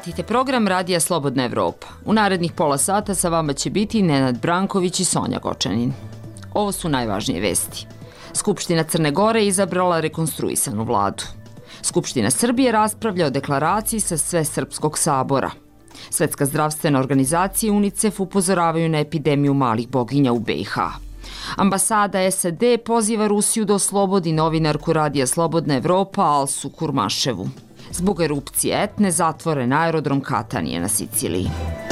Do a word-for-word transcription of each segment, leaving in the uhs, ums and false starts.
Pratite program Radija Slobodna Evropa. U narednih pola sata sa vama će biti Nenad Branković i Sonja Gočanin. Ovo su najvažnije vesti. Skupština Crne Gore izabrala rekonstruisanu vladu. Skupština Srbije raspravlja o deklaraciji sa Svesrpskog sabora. Svetska zdravstvena organizacija i UNICEF upozoravaju na epidemiju malih boginja u B i H. Ambasada S A D poziva Rusiju da oslobodi novinarku Radija Slobodna Evropa Alsu Kurmaševu. Zbog erupcije Etne zatvoren aerodrom Katanije na Siciliji.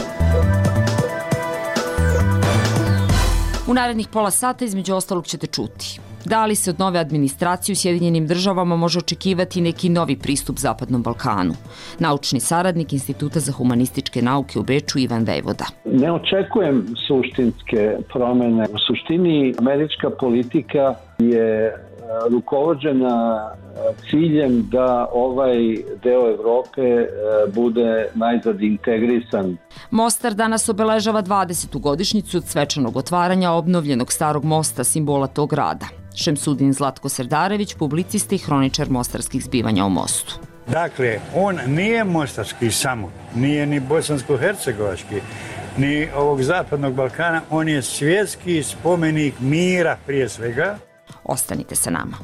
U narednih pola sata između ostalog ćete čuti. Da li se od nove administracije u Sjedinjenim državama može očekivati neki novi pristup Zapadnom Balkanu? Naučni saradnik Instituta za humanističke nauke u Beču Ivan Vejvoda. Ne očekujem suštinske promene. U suštini američka politika je rukovođena ciljem da ovaj deo Evrope bude najzad integrisan. Mostar danas obeležava dvadesetu godišnjicu od svečanog otvaranja obnovljenog starog mosta, simbola tog grada. Šemsudin Zlatko Serdarević, publicista i hroničar mostarskih zbivanja o mostu. Dakle, on nije mostarski samo, nije ni bosansko-hercegovački, ni ovog Zapadnog Balkana, on je svjetski spomenik mira prije svega. Ostanite sa nama.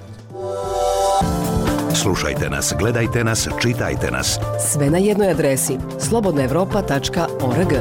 Slušajte nas, gledajte nas, čitajte nas. Sve na jednoj adresi slobodna evropa tačka org.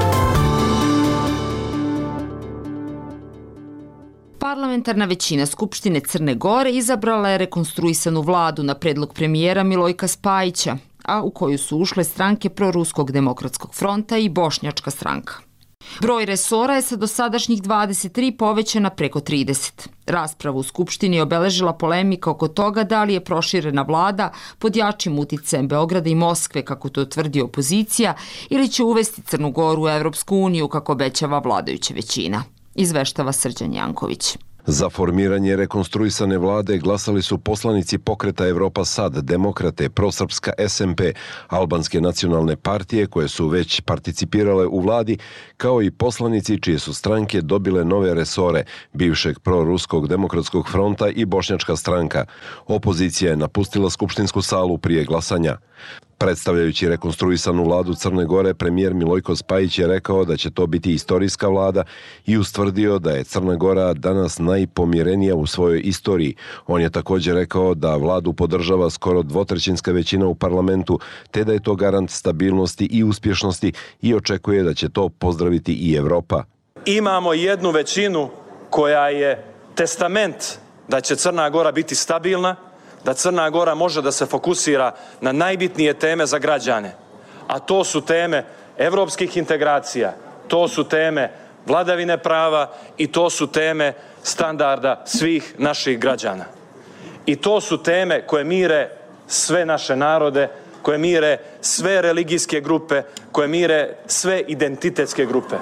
Parlamentarna većina Skupštine Crne Gore izabrala je rekonstruisanu vladu na predlog premijera Milojka Spajića, a u koju su ušle stranke Proruskog demokratskog fronta i Bošnjačka stranka. Broj resora je sa dosadašnjih dvadeset tri povećan na preko trideset. Raspravu u Skupštini je obeležila polemika oko toga da li je proširena vlada pod jačim uticajem Beograda i Moskve, kako to tvrdi opozicija, ili će uvesti Crnu Goru u Evropsku uniju, kako obećava vladajuća većina. Izveštava Srđan Janković. Za formiranje rekonstruisane vlade glasali su poslanici pokreta Evropa Sad, Demokrate, Prosrpska S M P, Albanske nacionalne partije koje su već participirale u vladi, kao i poslanici čije su stranke dobile nove resore, bivšeg Proruskog demokratskog fronta i Bošnjačka stranka. Opozicija je napustila skupštinsku salu prije glasanja. Predstavljajući rekonstruisanu vladu Crne Gore, premijer Milojko Spajić je rekao da će to biti istorijska vlada i ustvrdio da je Crna Gora danas najpomirenija u svojoj istoriji. On je također rekao da vladu podržava skoro dvotrećinska većina u parlamentu, te da je to garant stabilnosti i uspješnosti i očekuje da će to pozdraviti i Evropa. Imamo jednu većinu koja je testament da će Crna Gora biti stabilna, da Crna Gora može da se fokusira na najbitnije teme za građane, a to su teme evropskih integracija, to su teme vladavine prava i to su teme standarda svih naših građana. I to su teme koje mire sve naše narode, koje mire sve religijske grupe, koje mire sve identitetske grupe.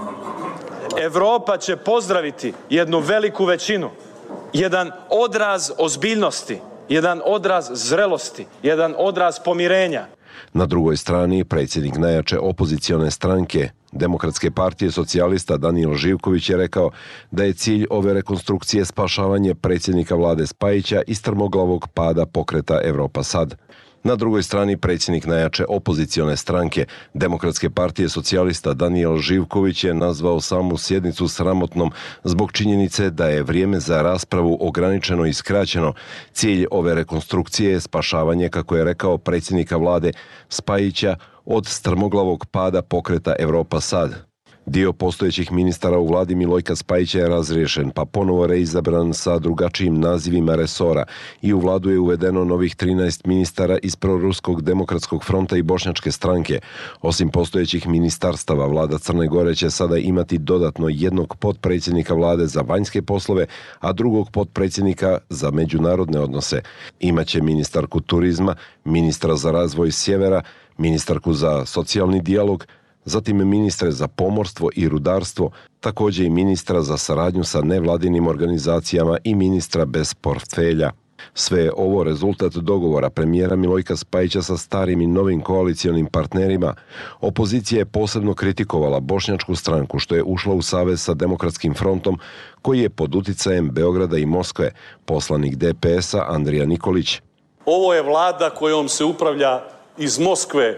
Evropa će pozdraviti jednu veliku većinu, jedan odraz ozbiljnosti, jedan odraz zrelosti, jedan odraz pomirenja. Na drugoj strani, predsjednik najjače opozicione stranke, Demokratske partije socijalista Danilo Živković je rekao da je cilj ove rekonstrukcije spašavanje predsjednika vlade Spajića i strmoglavog pada pokreta Evropa Sad. Na drugoj strani, predsjednik najjače opozicione stranke, Demokratske partije socijalista Danilo Živković je nazvao samu sjednicu sramotnom zbog činjenice da je vrijeme za raspravu ograničeno i skraćeno. Cilj ove rekonstrukcije je spašavanje, kako je rekao, predsjednika vlade Spajića od strmoglavog pada pokreta Evropa Sad. Dio postojećih ministara u vladi Milojka Spajića je razriješen, pa ponovo reizabran sa drugačijim nazivima resora i u vladu je uvedeno novih trinaest ministara iz Proruskog demokratskog fronta i Bošnjačke stranke. Osim postojećih ministarstava, vlada Crne Gore će sada imati dodatno jednog potpredsjednika vlade za vanjske poslove, a drugog potpredsjednika za međunarodne odnose. Imaće ministarku turizma, ministra za razvoj sjevera, ministarku za socijalni dijalog, zatim ministre za pomorstvo i rudarstvo, također i ministra za saradnju sa nevladinim organizacijama i ministra bez portfelja. Sve je ovo rezultat dogovora premijera Milojka Spajića sa starim i novim koalicionim partnerima. Opozicija je posebno kritikovala Bošnjačku stranku što je ušla u savez sa Demokratskim frontom koji je pod uticajem Beograda i Moskve, poslanik D P S-a Andrija Nikolić. Ovo je vlada kojom se upravlja iz Moskve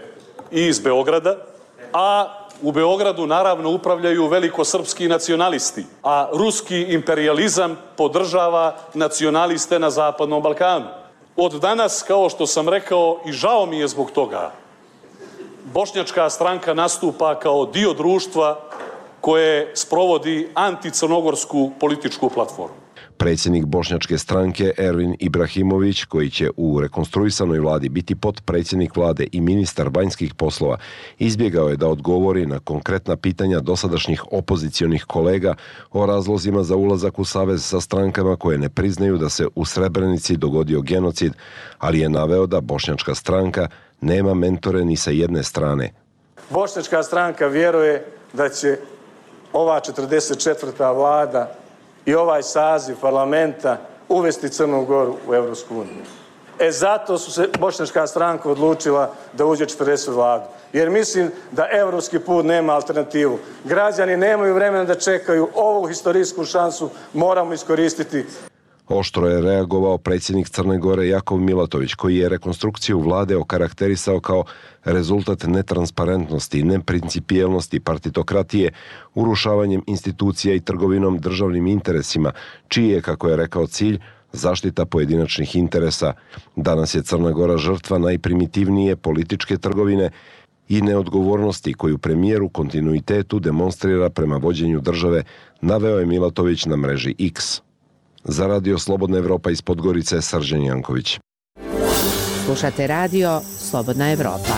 i iz Beograda, a u Beogradu naravno upravljaju velikosrpski nacionalisti, a ruski imperijalizam podržava nacionaliste na Zapadnom Balkanu. Od danas, kao što sam rekao, i žao mi je zbog toga, Bošnjačka stranka nastupa kao dio društva koje sprovodi anticrnogorsku političku platformu. Predsjednik Bošnjačke stranke Ervin Ibrahimović, koji će u rekonstruisanoj vladi biti potpredsjednik vlade i ministar vanjskih poslova, izbjegao je da odgovori na konkretna pitanja dosadašnjih opozicionih kolega o razlozima za ulazak u savez sa strankama koje ne priznaju da se u Srebrenici dogodio genocid, ali je naveo da Bošnjačka stranka nema mentore ni sa jedne strane. Bošnjačka stranka vjeruje da će ova četrdeset četvrta vlada i ovaj saziv parlamenta uvesti Crnu Goru u Evropsku uniju. E zato su se Bošnjačka stranka odlučila da uđe četrdesetu vladu. Jer mislim da evropski put nema alternativu. Građani nemaju vremena da čekaju, ovu historijsku šansu moramo iskoristiti. Oštro je reagovao predsjednik Crne Gore Jakov Milatović, koji je rekonstrukciju vlade okarakterisao kao rezultat netransparentnosti, neprincipijelnosti, partitokratije, urušavanjem institucija i trgovinom državnim interesima, čiji je, kako je rekao, cilj zaštita pojedinačnih interesa. Danas je Crna Gora žrtva najprimitivnije političke trgovine i neodgovornosti koju premijer u kontinuitetu demonstrira prema vođenju države, naveo je Milatović na mreži X. Za Radio Slobodna Evropa iz Podgorice, Srđan Janković. Slušate radio Slobodna Evropa.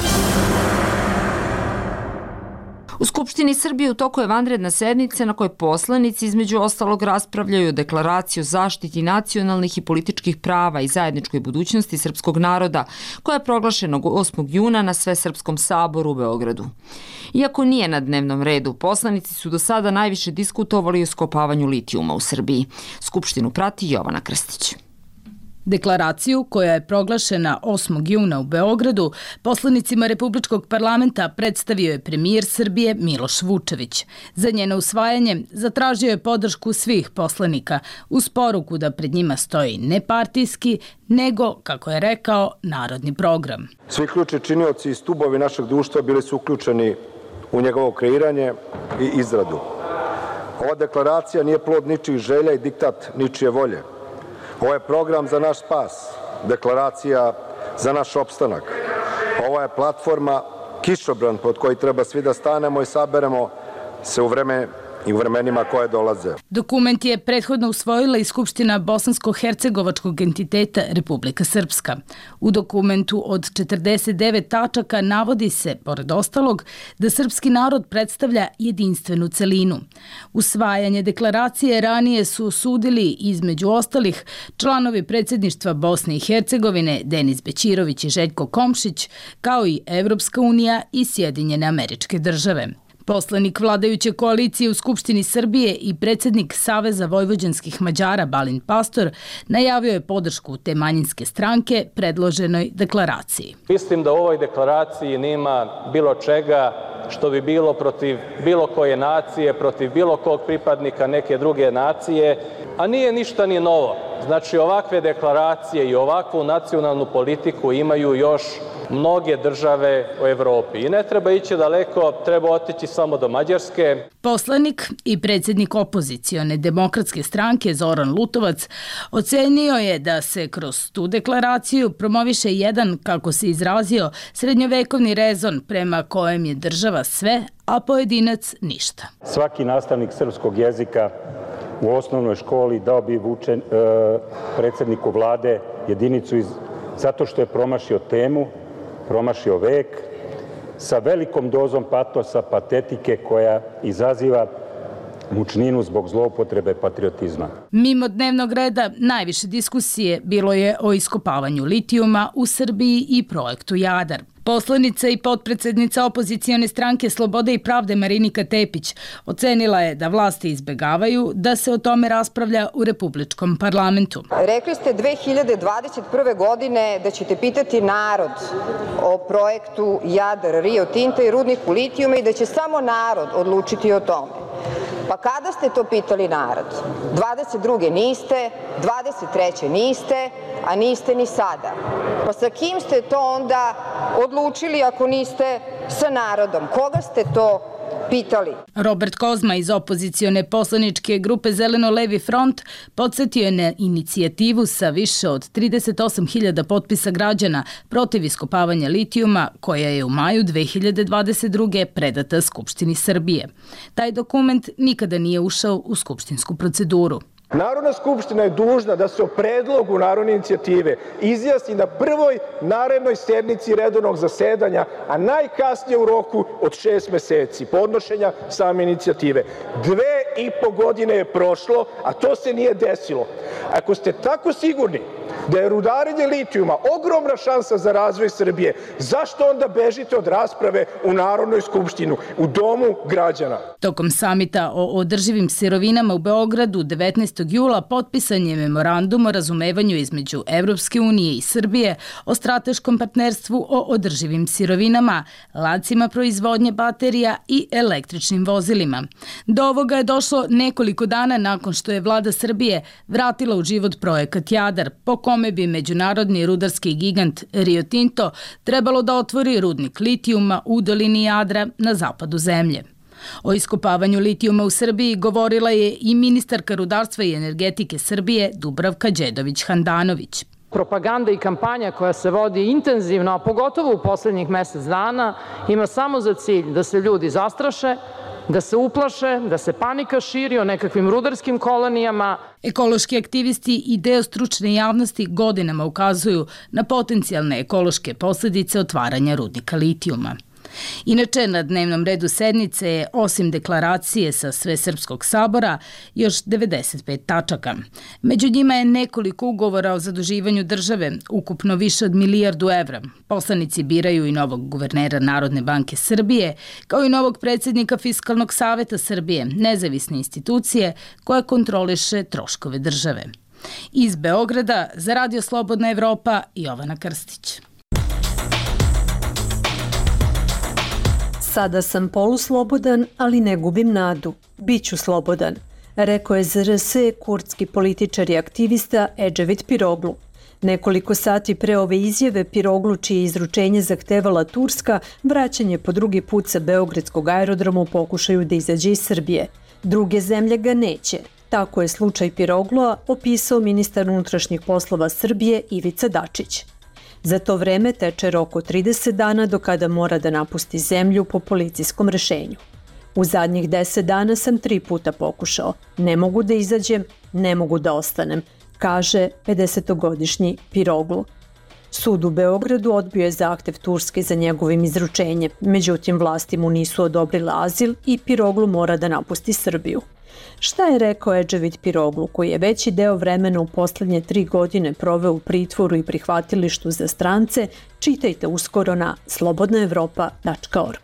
U Skupštini Srbije u toku je vanredna sednica na kojoj poslanici između ostalog raspravljaju o deklaraciji o zaštiti nacionalnih i političkih prava i zajedničkoj budućnosti srpskog naroda, koja je proglašena osmog juna na Svesrpskom saboru u Beogradu. Iako nije na dnevnom redu, poslanici su do sada najviše diskutovali o iskopavanju litijuma u Srbiji. Skupštinu prati Jovana Krstić. Deklaraciju, koja je proglašena osmog juna u Beogradu, poslanicima Republičkog parlamenta predstavio je premijer Srbije Miloš Vučević. Za njeno usvajanje zatražio je podršku svih poslanika, uz poruku da pred njima stoji ne partijski, nego, kako je rekao, narodni program. Svi ključni činioci i stubovi našeg društva bili su uključeni u njegovo kreiranje i izradu. Ova deklaracija nije plod ničijih želja i diktat ničije volje. Ovo je program za naš spas, deklaracija za naš opstanak. Ovo je platforma, kišobran pod koji treba svi da stanemo i saberemo se u vreme i u vremenima koje dolaze. Dokument je prethodno usvojila i Skupština Bosansko-Hercegovačkog entiteta Republika Srpska. U dokumentu od četrdeset devet tačaka navodi se, pored ostalog, da srpski narod predstavlja jedinstvenu celinu. Usvajanje deklaracije ranije su osudili, između ostalih, članovi predsjedništva Bosne i Hercegovine Denis Bećirović i Željko Komšić, kao i Evropska unija i Sjedinjene Američke Države. Poslanik vladajuće koalicije u Skupštini Srbije i predsjednik Saveza vojvođanskih Mađara Balint Pastor najavio je podršku te manjinske stranke predloženoj deklaraciji. Mislim da u ovoj deklaraciji nema bilo čega što bi bilo protiv bilo koje nacije, protiv bilo kog pripadnika neke druge nacije, a nije ništa ni novo. Znači, ovakve deklaracije i ovakvu nacionalnu politiku imaju još mnoge države u Evropi. I ne treba ići daleko, treba otići samo do Mađarske. Poslanik i predsjednik opozicione demokratske stranke Zoran Lutovac ocenio je da se kroz tu deklaraciju promoviše jedan, kako se izrazio, srednjovekovni rezon prema kojem je država sve, a pojedinac ništa. Svaki nastavnik srpskog jezika u osnovnoj školi dao bi vučen, e, predsjedniku vlade jedinicu iz, zato što je promašio temu, promašio vek, sa velikom dozom patosa, patetike koja izaziva mučninu zbog zloupotrebe patriotizma. Mimo dnevnog reda, najviše diskusije bilo je o iskopavanju litijuma u Srbiji i projektu Jadar. Poslanica i potpredsjednica opozicione stranke Slobode i pravde Marinika Tepić ocenila je da vlasti izbegavaju da se o tome raspravlja u Republičkom parlamentu. Rekli ste dve hiljade dvadeset prve. godine da ćete pitati narod o projektu Jadar, Rio Tinta i rudniku litijuma i da će samo narod odlučiti o tome. Pa kada ste to pitali narod? dvadeset druge niste, dvadeset treće niste, a niste ni sada. Pa sa kim ste to onda odlučili ako niste sa narodom? Koga ste to pitali? Robert Kozma iz opozicione poslaničke grupe Zeleno-levi front podsjetio je na inicijativu sa više od trideset osam hiljada potpisa građana protiv iskopavanja litijuma koja je u maju dve hiljade dvadeset druge. predata Skupštini Srbije. Taj dokument nikada nije ušao u skupštinsku proceduru. Narodna skupština je dužna da se o predlogu narodne inicijative izjasni na prvoj narednoj sednici redovnog zasedanja, a najkasnije u roku od šest meseci podnošenja same inicijative. Dve i po godine je prošlo, a to se nije desilo. Ako ste tako sigurni da je rudarenje litijuma ogromna šansa za razvoj Srbije, zašto onda bežite od rasprave u Narodnoj skupštinu, u Domu građana? Tokom samita o održivim sirovinama u Beogradu devetnaestog jula potpisan je memorandum o razumevanju između Evropske unije i Srbije o strateškom partnerstvu o održivim sirovinama, lancima proizvodnje baterija i električnim vozilima. Do ovoga je došlo nekoliko dana nakon što je vlada Srbije vratila u život projekat Jadar, po kome bi međunarodni rudarski gigant Rio Tinto trebalo da otvori rudnik litijuma u dolini Jadra na zapadu zemlje. O iskopavanju litijuma u Srbiji govorila je i ministarka rudarstva i energetike Srbije Dubravka Đedović-Handanović. Propaganda i kampanja koja se vodi intenzivno, a pogotovo u poslednjih mesec dana, ima samo za cilj da se ljudi zastraše, da se uplaše, da se panika širi o nekakvim rudarskim kolonijama. Ekološki aktivisti i deo stručne javnosti godinama ukazuju na potencijalne ekološke posledice otvaranja rudnika litijuma. Inače, na dnevnom redu sednice je, osim deklaracije sa Svesrpskog sabora, još devedeset pet tačaka. Među njima je nekoliko ugovora o zaduživanju države, ukupno više od milijardu evra. Poslanici biraju i novog guvernera Narodne banke Srbije, kao i novog predsjednika Fiskalnog saveta Srbije, nezavisne institucije koja kontroliše troškove države. Iz Beograda za Radio Slobodna Evropa, Jovana Krstić. Sada sam poluslobodan, ali ne gubim nadu. Biću slobodan, rekao je Z R S kurdski političar i aktivista Edževit Piroglu. Nekoliko sati pre ove izjave Piroglu, čije izručenje zahtevala Turska, vraćanje po drugi put sa Beogradskog aerodroma u pokušaju da izađe iz Srbije. Druge zemlje ga neće. Tako je slučaj Piroglua opisao ministar unutrašnjih poslova Srbije Ivica Dačić. Za to vreme teče rok od trideset dana do kada mora da napusti zemlju po policijskom rešenju. U zadnjih deset dana sam tri puta pokušao. Ne mogu da izađem, ne mogu da ostanem, kaže pedesetogodišnji Piroglu. Sud u Beogradu odbio je zahtev Turske za njegovim izručenjem, međutim vlasti mu nisu odobrile azil i Piroglu mora da napusti Srbiju. Šta je rekao Edževit Piroglu, koji je veći deo vremena u poslednje tri godine proveo u pritvoru i prihvatilištu za strance, čitajte uskoro na slobodna evropa tačka org.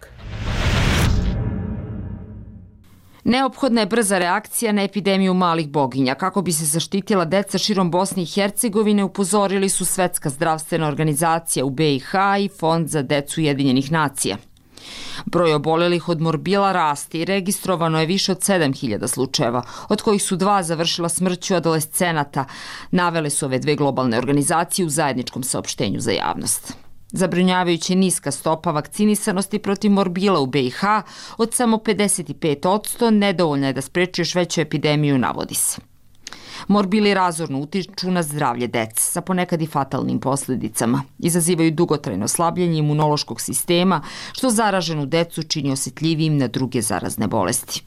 Neophodna je brza reakcija na epidemiju malih boginja. Kako bi se zaštitila deca širom Bosne i Hercegovine, upozorili su Svetska zdravstvena organizacija u B i H i Fond za decu Ujedinjenih nacija. Broj obolelih od morbila raste i registrovano je više od sedam hiljada slučajeva, od kojih su dva završila smrću adolescenata, navele su ove dve globalne organizacije u zajedničkom saopštenju za javnost. Zabrinjavajuće niska stopa vakcinisanosti protiv morbila u B i H od samo pedeset pet posto nedovoljna je da spreči još veću epidemiju, navodi se. Morbili razorno utiču na zdravlje dece sa ponekad i fatalnim posledicama. Izazivaju dugotrajno slabljenje imunološkog sistema, što zaraženu decu čini osjetljivijim na druge zarazne bolesti.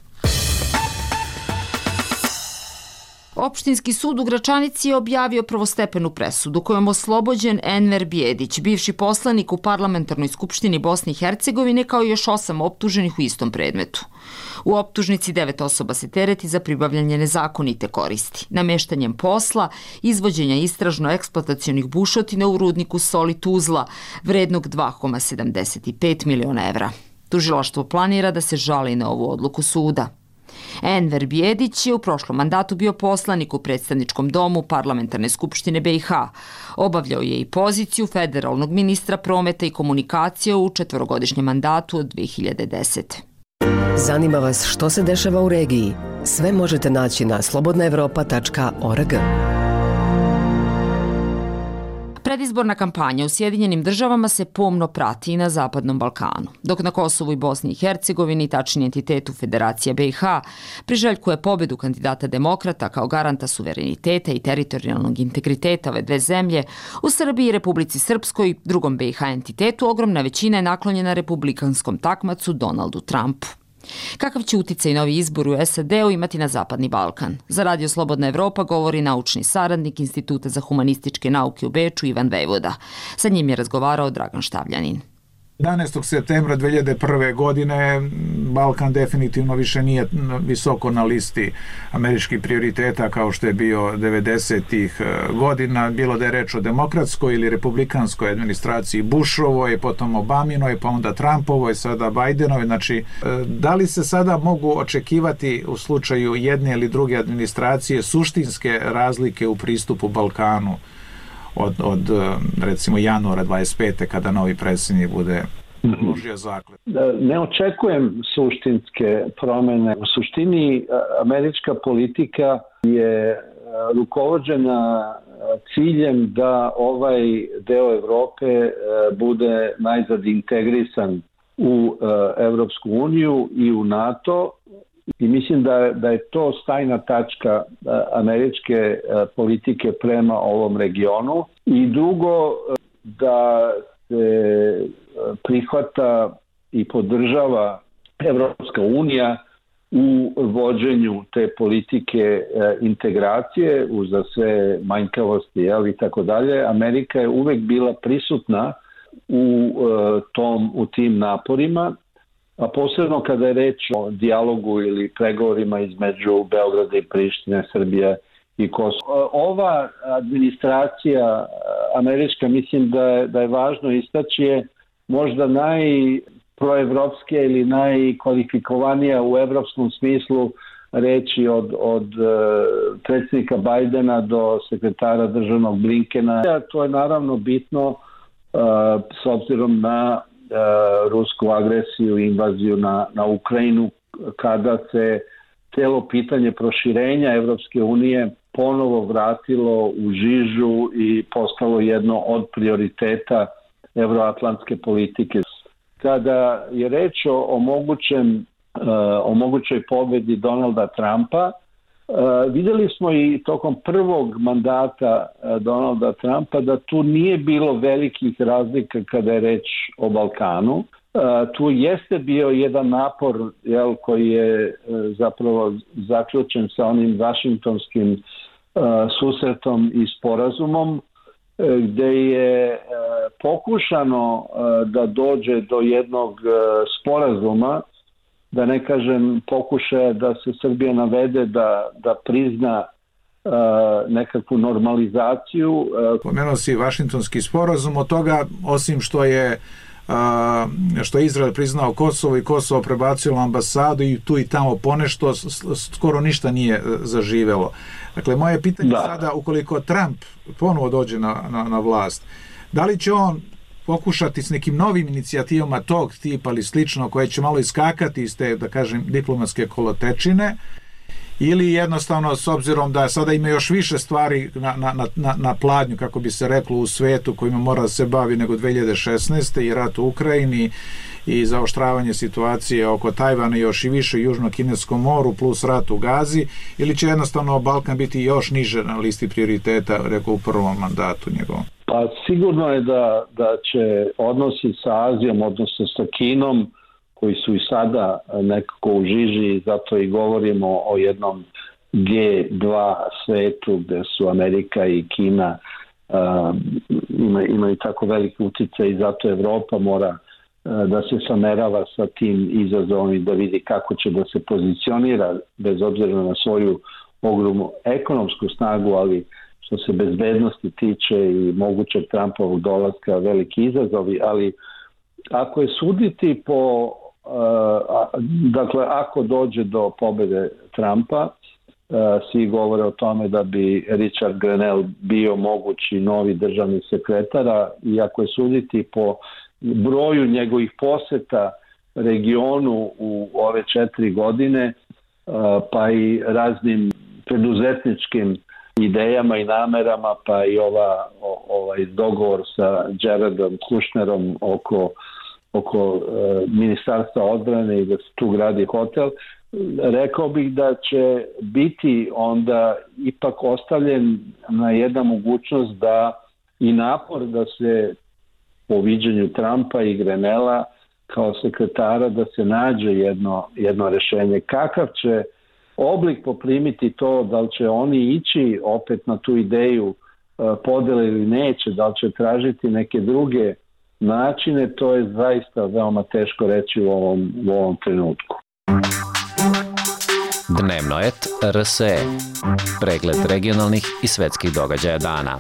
Opštinski sud u Gračanici je objavio prvostepenu presudu kojom oslobođen Enver Bijedić, bivši poslanik u Parlamentarnoj skupštini Bosne i Hercegovine, kao i još osam optuženih u istom predmetu. U optužnici devet osoba se tereti za pribavljanje nezakonite koristi, nameštanjem posla, izvođenja istražno-eksploatacionih bušotina u rudniku soli Tuzla, vrednog dva zarez sedamdeset pet miliona evra. Tužilaštvo planira da se žali na ovu odluku suda. Enver Bijedić je u prošlom mandatu bio poslanik u predstavničkom domu Parlamentarne skupštine B i H. Obavljao je i poziciju federalnog ministra prometa i komunikacije u četvorogodišnjem mandatu od dve hiljade desete. Zanima vas što se dešava u regiji? Sve možete naći na slobodna evropa tačka org. Predizborna kampanja u Sjedinjenim državama se pomno prati i na Zapadnom Balkanu, dok na Kosovu i Bosni i Hercegovini, tačnije entitetu Federacija B i H, priželjkuje pobedu kandidata demokrata kao garanta suvereniteta i teritorijalnog integriteta ove dve zemlje, u Srbiji i Republici Srpskoj, drugom B i H entitetu, ogromna većina je naklonjena republikanskom takmacu Donaldu Trumpu. Kakav će uticaj novi izbor u S A D-u imati na Zapadni Balkan? Za Radio Slobodna Evropa govori naučni saradnik Instituta za humanističke nauke u Beču Ivan Vejvoda. Sa njim je razgovarao Dragan Štavljanin. jedanaestog septembra dve hiljade prve. godine Balkan definitivno više nije visoko na listi američkih prioriteta kao što je bio devedesetih godina, bilo da je reč o demokratskoj ili republikanskoj administraciji Bushovoj, potom Obaminoj, pa onda Trumpovoj, sada Bajdenoj. Znači, da li se sada mogu očekivati u slučaju jedne ili druge administracije suštinske razlike u pristupu Balkanu od, od recimo januara dvadeset pete kada novi predsjednik bude uložio zakletvu? Ne očekujem suštinske promene. U suštini američka politika je rukovođena ciljem da ovaj deo Evrope bude najzad integrisan u Evropsku uniju i u NATO. I mislim da, da je to stajna tačka američke politike prema ovom regionu. I drugo, da se prihvata i podržava Evropska unija u vođenju te politike integracije uza sve manjkavosti, jel, i tako dalje. Amerika je uvek bila prisutna u tom, u tim naporima, a posebno kada je reč o dijalogu ili pregovorima između Beograda i Prištine, Srbije i Kosova. Ova administracija američka, mislim da je, da je važno istaći, je možda najproevropskija ili najkvalifikovanija u evropskom smislu reći od, od predsjednika Bajdena do sekretara državnog Blinkena. To je naravno bitno s obzirom na rusku agresiju i invaziju na, na Ukrajinu, kada se celo pitanje proširenja Evropske unije ponovo vratilo u žižu i postalo jedno od prioriteta evroatlantske politike. Kada je reč o, o, mogućem, o mogućoj pobedi Donalda Trumpa, vidjeli smo i tokom prvog mandata Donalda Trumpa da tu nije bilo velikih razlika kada je reč o Balkanu. Tu jeste bio jedan napor, jel, koji je zapravo zaključen sa onim vašingtonskim susretom i sporazumom, gde je pokušano da dođe do jednog sporazuma, da ne kažem pokušaja da se Srbija navede da, da prizna uh, nekakvu normalizaciju. Pomenuo si Vašingtonski sporazum, od toga osim što je uh, što je Izrael priznao Kosovo i Kosovo prebacilo ambasadu i tu i tamo ponešto, skoro ništa nije zaživelo. Dakle, moje pitanje da. sada, ukoliko Trump ponovo dođe na, na, na vlast, da li će on pokušati s nekim novim inicijativama tog tipa ili slično, koje će malo iskakati iz te, da kažem, diplomatske kolotečine, ili jednostavno, s obzirom da sada ima još više stvari na, na, na, na pladnju, kako bi se reklo, u svetu kojima mora da se bavi nego dve hiljade šesnaeste. i rat u Ukrajini i zaoštravanje situacije oko Tajvana još i više u Južno-Kineskom moru plus rat u Gazi, ili će jednostavno Balkan biti još niže na listi prioriteta, rekao, u prvom mandatu njegovom? Pa sigurno je da, da će odnosi sa Azijom, odnosno sa Kinom, koji su i sada nekako u žiži, zato i govorimo o jednom G dva svetu gde su Amerika i Kina uh, imaju, imaju tako veliki utjecaj i zato Evropa mora uh, da se samerava sa tim izazovom i da vidi kako će da se pozicionira bez obzira na svoju ogromnu ekonomsku snagu, ali što se bezbednosti tiče i mogućeg Trumpovog dolaska veliki izazovi, ali ako je suditi po, uh, dakle, ako dođe do pobede Trumpa, uh, svi govore o tome da bi Richard Grenell bio mogući novi državni sekretar, i ako je suditi po broju njegovih poseta regionu u ove četiri godine, uh, pa i raznim preduzetničkim idejama i namerama, pa i ova, o, ovaj dogovor sa Jaredom Kushnerom oko, oko e, ministarstva odbrane i da se tu gradi hotel, rekao bih da će biti onda ipak ostavljen na jedna mogućnost da i napor da se po viđenju Trumpa i Grenela kao sekretara da se nađe jedno, jedno rešenje. Kakav će oblik poprimiti to, da li će oni ići opet na tu ideju podele ili neće, da li će tražiti neke druge načine, to je zaista veoma teško reći u ovom, u ovom trenutku. Dnevno et R S E. Pregled regionalnih i svetskih događaja dana.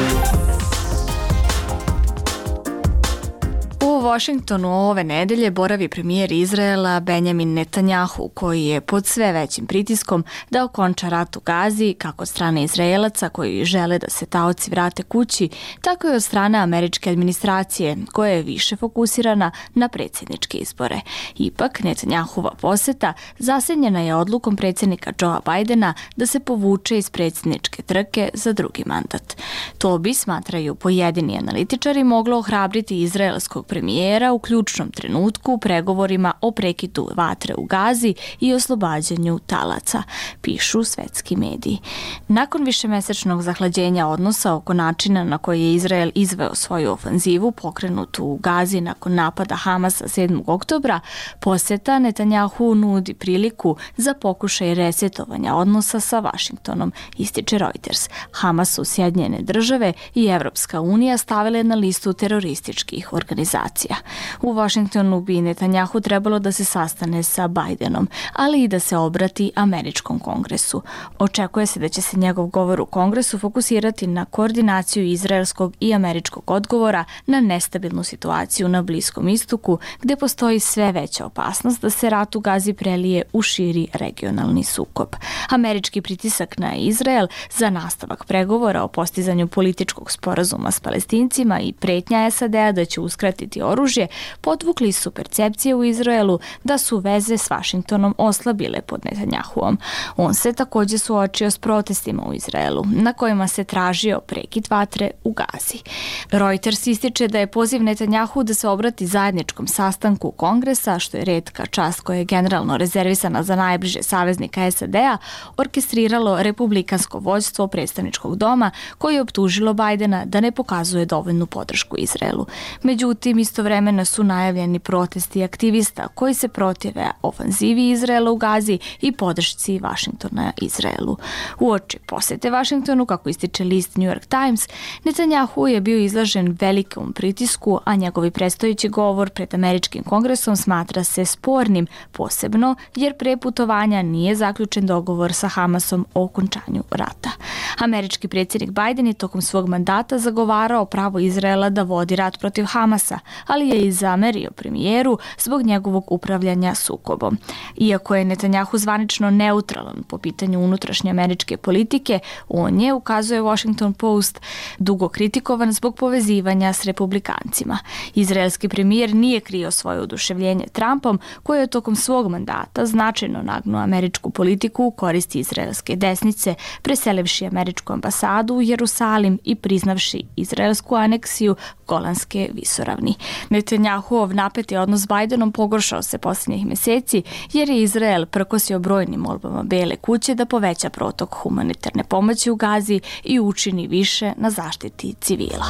U Washingtonu ove nedelje boravi premijer Izraela Benjamin Netanjahu, koji je pod sve većim pritiskom da okonča rat u Gazi, kako od strane Izraelaca koji žele da se taoci vrate kući, tako i od strane američke administracije, koja je više fokusirana na predsjedničke izbore. Ipak, Netanjahova poseta zasenjena je odlukom predsjednika Joea Bidena da se povuče iz predsjedničke trke za drugi mandat. To bi, smatraju pojedini analitičari, moglo ohrabriti izraelskog premijera u ključnom trenutku u pregovorima o prekidu vatre u Gazi i oslobađanju talaca, pišu svetski mediji. Nakon višemesečnog zahlađenja odnosa oko načina na koji je Izrael izveo svoju ofanzivu pokrenutu u Gazi nakon napada Hamasa sedmog oktobra, poseta Netanjahu nudi priliku za pokušaj resetovanja odnosa sa Vašingtonom, ističe Reuters. Hamas su Sjedinjene države i Evropska unija stavile na listu terorističkih organizacija. U Washingtonu bi Netanjahu trebalo da se sastane sa Bidenom, ali i da se obrati američkom kongresu. Očekuje se da će se njegov govor u kongresu fokusirati na koordinaciju izraelskog i američkog odgovora na nestabilnu situaciju na Bliskom istoku, gde postoji sve veća opasnost da se rat u Gazi prelije u širi regionalni sukob. Američki pritisak na Izrael za nastavak pregovora o postizanju političkog sporazuma s Palestincima i pretnja S A D-a da će uskratiti oružje potvukli su percepcije u Izraelu da su veze s Vašingtonom oslabile pod Netanjahuom. On se također suočio s protestima u Izraelu, na kojima se tražio prekid vatre u Gazi. Reuters ističe da je poziv Netanjahu da se obrati zajedničkom sastanku Kongresa, što je retka čast koja je generalno rezervisana za najbliže saveznika S A D-a, orkestriralo republikansko vođstvo predstavničkog doma, koje je optužilo Bidena da ne pokazuje dovoljnu podršku Izraelu. Međutim, istovremeno su najavljeni protesti aktivista koji se protive ofanzivi Izraela u Gazi i podršci Vašingtona Izraelu. Uoči posete Vašingtonu, kako ističe list New York Times, Netanjahu je bio izložen velikom pritisku, a njegovi predstojeći govor pred američkim kongresom smatra se spornim, posebno jer pre putovanja nije zaključen dogovor sa Hamasom o okončanju rata. Američki predsjednik Biden je tokom svog mandata zagovarao pravo Izraela da vodi rat protiv Hamasa, ali je i zamerio premijeru zbog njegovog upravljanja sukobom. Iako je Netanjahu zvanično neutralan po pitanju unutrašnje američke politike, on je, ukazuje Washington Post, dugo kritikovan zbog povezivanja s republikancima. Izraelski premijer nije krio svoje oduševljenje Trumpom, koji je tokom svog mandata značajno nagnuo američku politiku u korist izraelske desnice, preselivši američku ambasadu u Jerusalim i priznavši izraelsku aneksiju Golanske visoravni. Netanjahuov napeti odnos s Bidenom pogoršao se posljednjih mjeseci jer je Izrael prkosio brojnim molbama Bele kuće da poveća protok humanitarne pomoći u Gazi i učini više na zaštiti civila.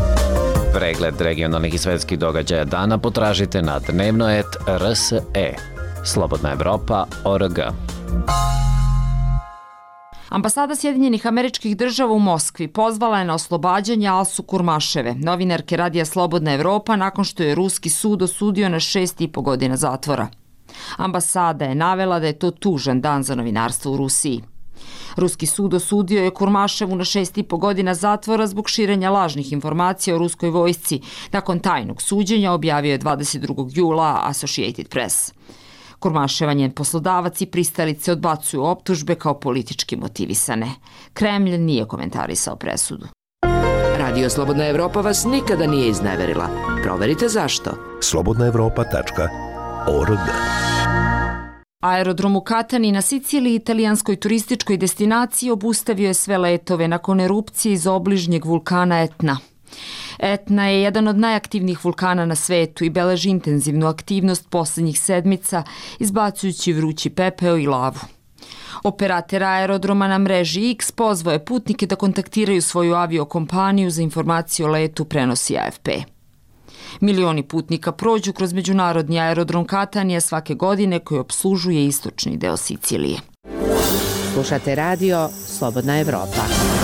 Pregled regionalnih i svetskih događaja dana potražite na dnevno et R S E. Slobodna Evropa O R G. Ambasada Sjedinjenih Američkih Država u Moskvi pozvala je na oslobađanje Alsu Kurmaševe, novinarke radija Slobodna Evropa, nakon što je ruski sud osudio na šest i po godina zatvora. Ambasada je navela da je to tužan dan za novinarstvo u Rusiji. Ruski sud osudio je Kurmaševu na šest i po godina zatvora zbog širenja lažnih informacija o ruskoj vojsci. Nakon tajnog suđenja objavio je dvadeset drugog jula Associated Press. Kurmaševa, njen poslodavac i pristalice odbacuju optužbe kao politički motivisane. Kremlj nije komentarisao presudu. Radio Slobodna Evropa vas nikada nije izneverila. Proverite zašto. slobodna evropa tačka org Aerodrom u Katani na Siciliji, italijanskoj turističkoj destinaciji, obustavio je sve letove nakon erupcije iz obližnjeg vulkana Etna. Etna je jedan od najaktivnijih vulkana na svetu i beleži intenzivnu aktivnost posljednjih sedmica, izbacujući vrući pepeo i lavu. Operator aerodroma na mreži X pozvao je putnike da kontaktiraju svoju aviokompaniju za informaciju o letu, prenosi A F P. Milioni putnika prođu kroz međunarodni aerodrom Katanija svake godine koji opslužuje istočni deo Sicilije. Slušate radio Slobodna Evropa.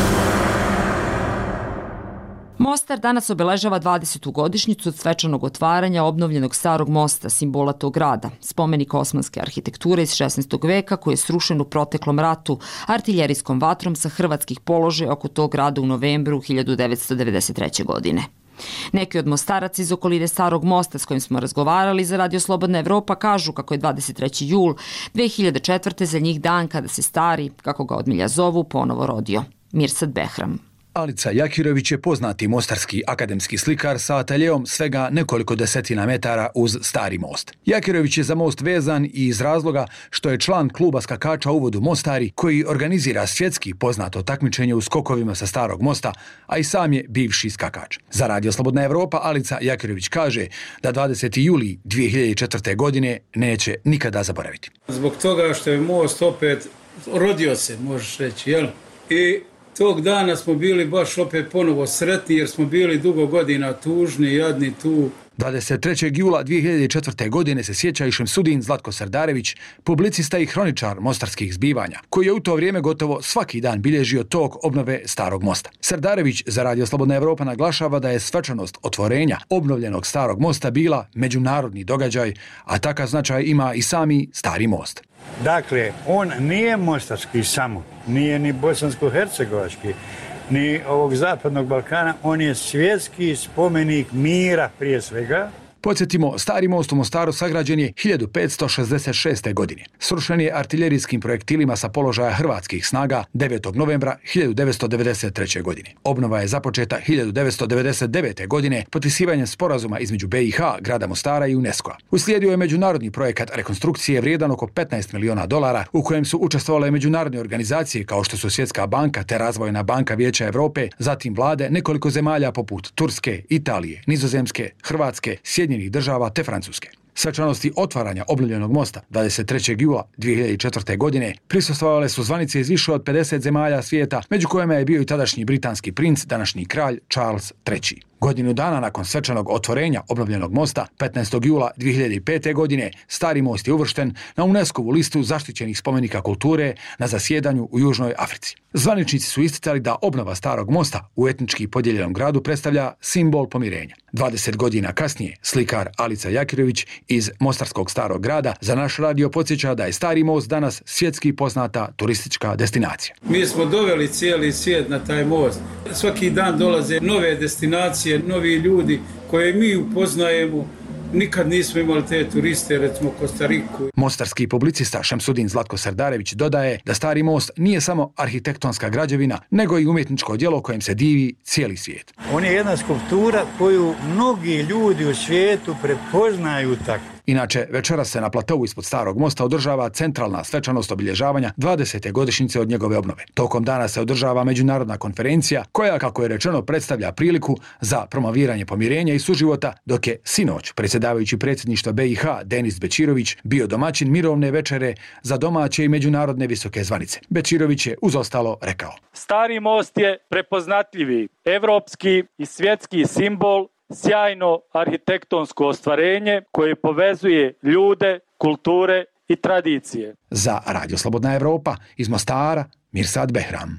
Mostar danas obeležava dvadesetu godišnjicu od svečanog otvaranja obnovljenog starog mosta, simbola tog grada, spomenik osmanske arhitekture iz šesnaestog veka koji je srušen u proteklom ratu artiljerijskom vatrom sa hrvatskih položaja oko tog grada u novembru hiljadu devetsto devedeset treće. godine. Neki od mostaraca iz okoline Starog mosta s kojim smo razgovarali za Radio Slobodna Evropa kažu kako je dvadeset treći jul dve hiljade četvrte. za njih dan kada se stari, kako ga od milja zovu, ponovo rodio. Mirsad Behram. Alica Jakirović je poznati mostarski akademski slikar sa ateljeom svega nekoliko desetina metara uz Stari most. Jakirović je za most vezan i iz razloga što je član kluba skakača u vodu Mostari koji organizira svjetski poznato takmičenje u skokovima sa Starog mosta, a i sam je bivši skakač. Za Radio Slobodna Evropa Alica Jakirović kaže da dvadesetog jula dve hiljade četvrte. godine neće nikada zaboraviti. Zbog toga što je most opet rodio se, možeš reći, jel? I tog dana smo bili baš opet ponovo sretni jer smo bili dugo godina tužni, jadni tu. dvadeset trećeg jula dve hiljade četvrte. godine se sjeća i Šemsudin Zlatko Sardarević, publicista i hroničar mostarskih zbivanja, koji je u to vrijeme gotovo svaki dan bilježio tok obnove Starog mosta. Sardarević za Radio Slobodna Evropa naglašava da je svečanost otvorenja obnovljenog Starog mosta bila međunarodni događaj, a takav značaj ima i sami Stari most. Dakle, on nije mostarski samo, nije ni bosansko-hercegovački, ni ovog zapadnog Balkana, on je svjetski spomenik mira prije svega. Podsjetimo, Stari most u Mostaru sagrađen je hiljadu petsto šezdeset šeste. godine. Srušen je artiljerijskim projektilima sa položaja hrvatskih snaga devetog novembra hiljadu devetsto devedeset treće. godine. Obnova je započeta hiljadu devetsto devedeset devete. godine potpisivanjem sporazuma između B i H, grada Mostara i UNESCO-a. Uslijedio je međunarodni projekat rekonstrukcije vrijedan oko petnaest miliona dolara u kojem su učestvovale međunarodne organizacije kao što su Svjetska banka te Razvojna banka Vijeća Europe, zatim vlade nekoliko zemalja poput Turske, Italije, Nizozemske, Hrvatske, Sjedinjenih država te Francuske. Svečanosti otvaranja obnovljenog mosta dvadeset trećeg jula dve hiljade četvrte. godine prisustvovale su zvanice iz više od pedeset zemalja svijeta, među kojima je bio i tadašnji britanski princ, današnji kralj Charles treći. Godinu dana nakon svečanog otvorenja obnovljenog mosta, petnaestog jula dve hiljade pete. godine, Stari most je uvršten na UNESCO-vu listu zaštićenih spomenika kulture na zasjedanju u Južnoj Africi. Zvaničnici su isticali da obnova Starog mosta u etnički podijeljenom gradu predstavlja simbol pomirenja. dvadeset godina kasnije, slikar Alica Jakirović iz Mostarskog Starog grada za naš radio podsjeća da je Stari most danas svjetski poznata turistička destinacija. Mi smo doveli cijeli svijet na taj most. Svaki dan dolaze nove destinacije, novi ljudi koje mi upoznajemo. Nikad nismo imali te turiste, recimo Kostariku. Mostarski publicista Šemsudin Zlatko Sardarević dodaje da Stari most nije samo arhitektonska građevina, nego i umjetničko djelo kojem se divi cijeli svijet. On je jedna skulptura koju mnogi ljudi u svijetu prepoznaju tako. Inače, večeras se na platovu ispod Starog mosta održava centralna svečanost obilježavanja dvadesete godišnjice od njegove obnove. Tokom dana se održava međunarodna konferencija koja, kako je rečeno, predstavlja priliku za promoviranje pomirenja i suživota, dok je sinoć predsjedavajući predsjedništva B i H Denis Bećirović bio domaćin mirovne večere za domaće i međunarodne visoke zvanice. Bećirović je uz ostalo rekao: Stari most je prepoznatljivi evropski i svjetski simbol, sjajno arhitektonsko ostvarenje koje povezuje ljude, kulture i tradicije. Za Radio Slobodna Evropa iz Mostara, Mirsad Behram.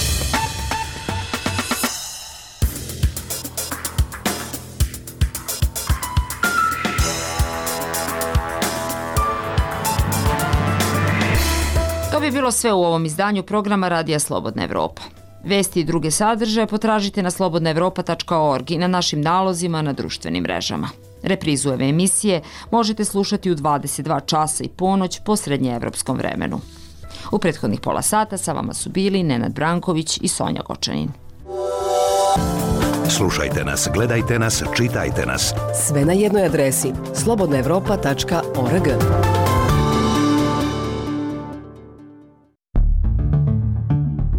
To bi bilo sve u ovom izdanju programa Radija Slobodna Evropa. Vesti i druge sadržaje potražite na slobodna evropa tačka org i na našim nalozima na društvenim mrežama. Reprizu ove emisije možete slušati u dvadeset dva časa i ponoć po srednjeevropskom vremenu. U prethodnih pola sata sa vama su bili Nenad Branković i Sonja Gočanin. Slušajte nas, gledajte nas, čitajte nas. Sve na jednoj adresi slobodna evropa tačka org.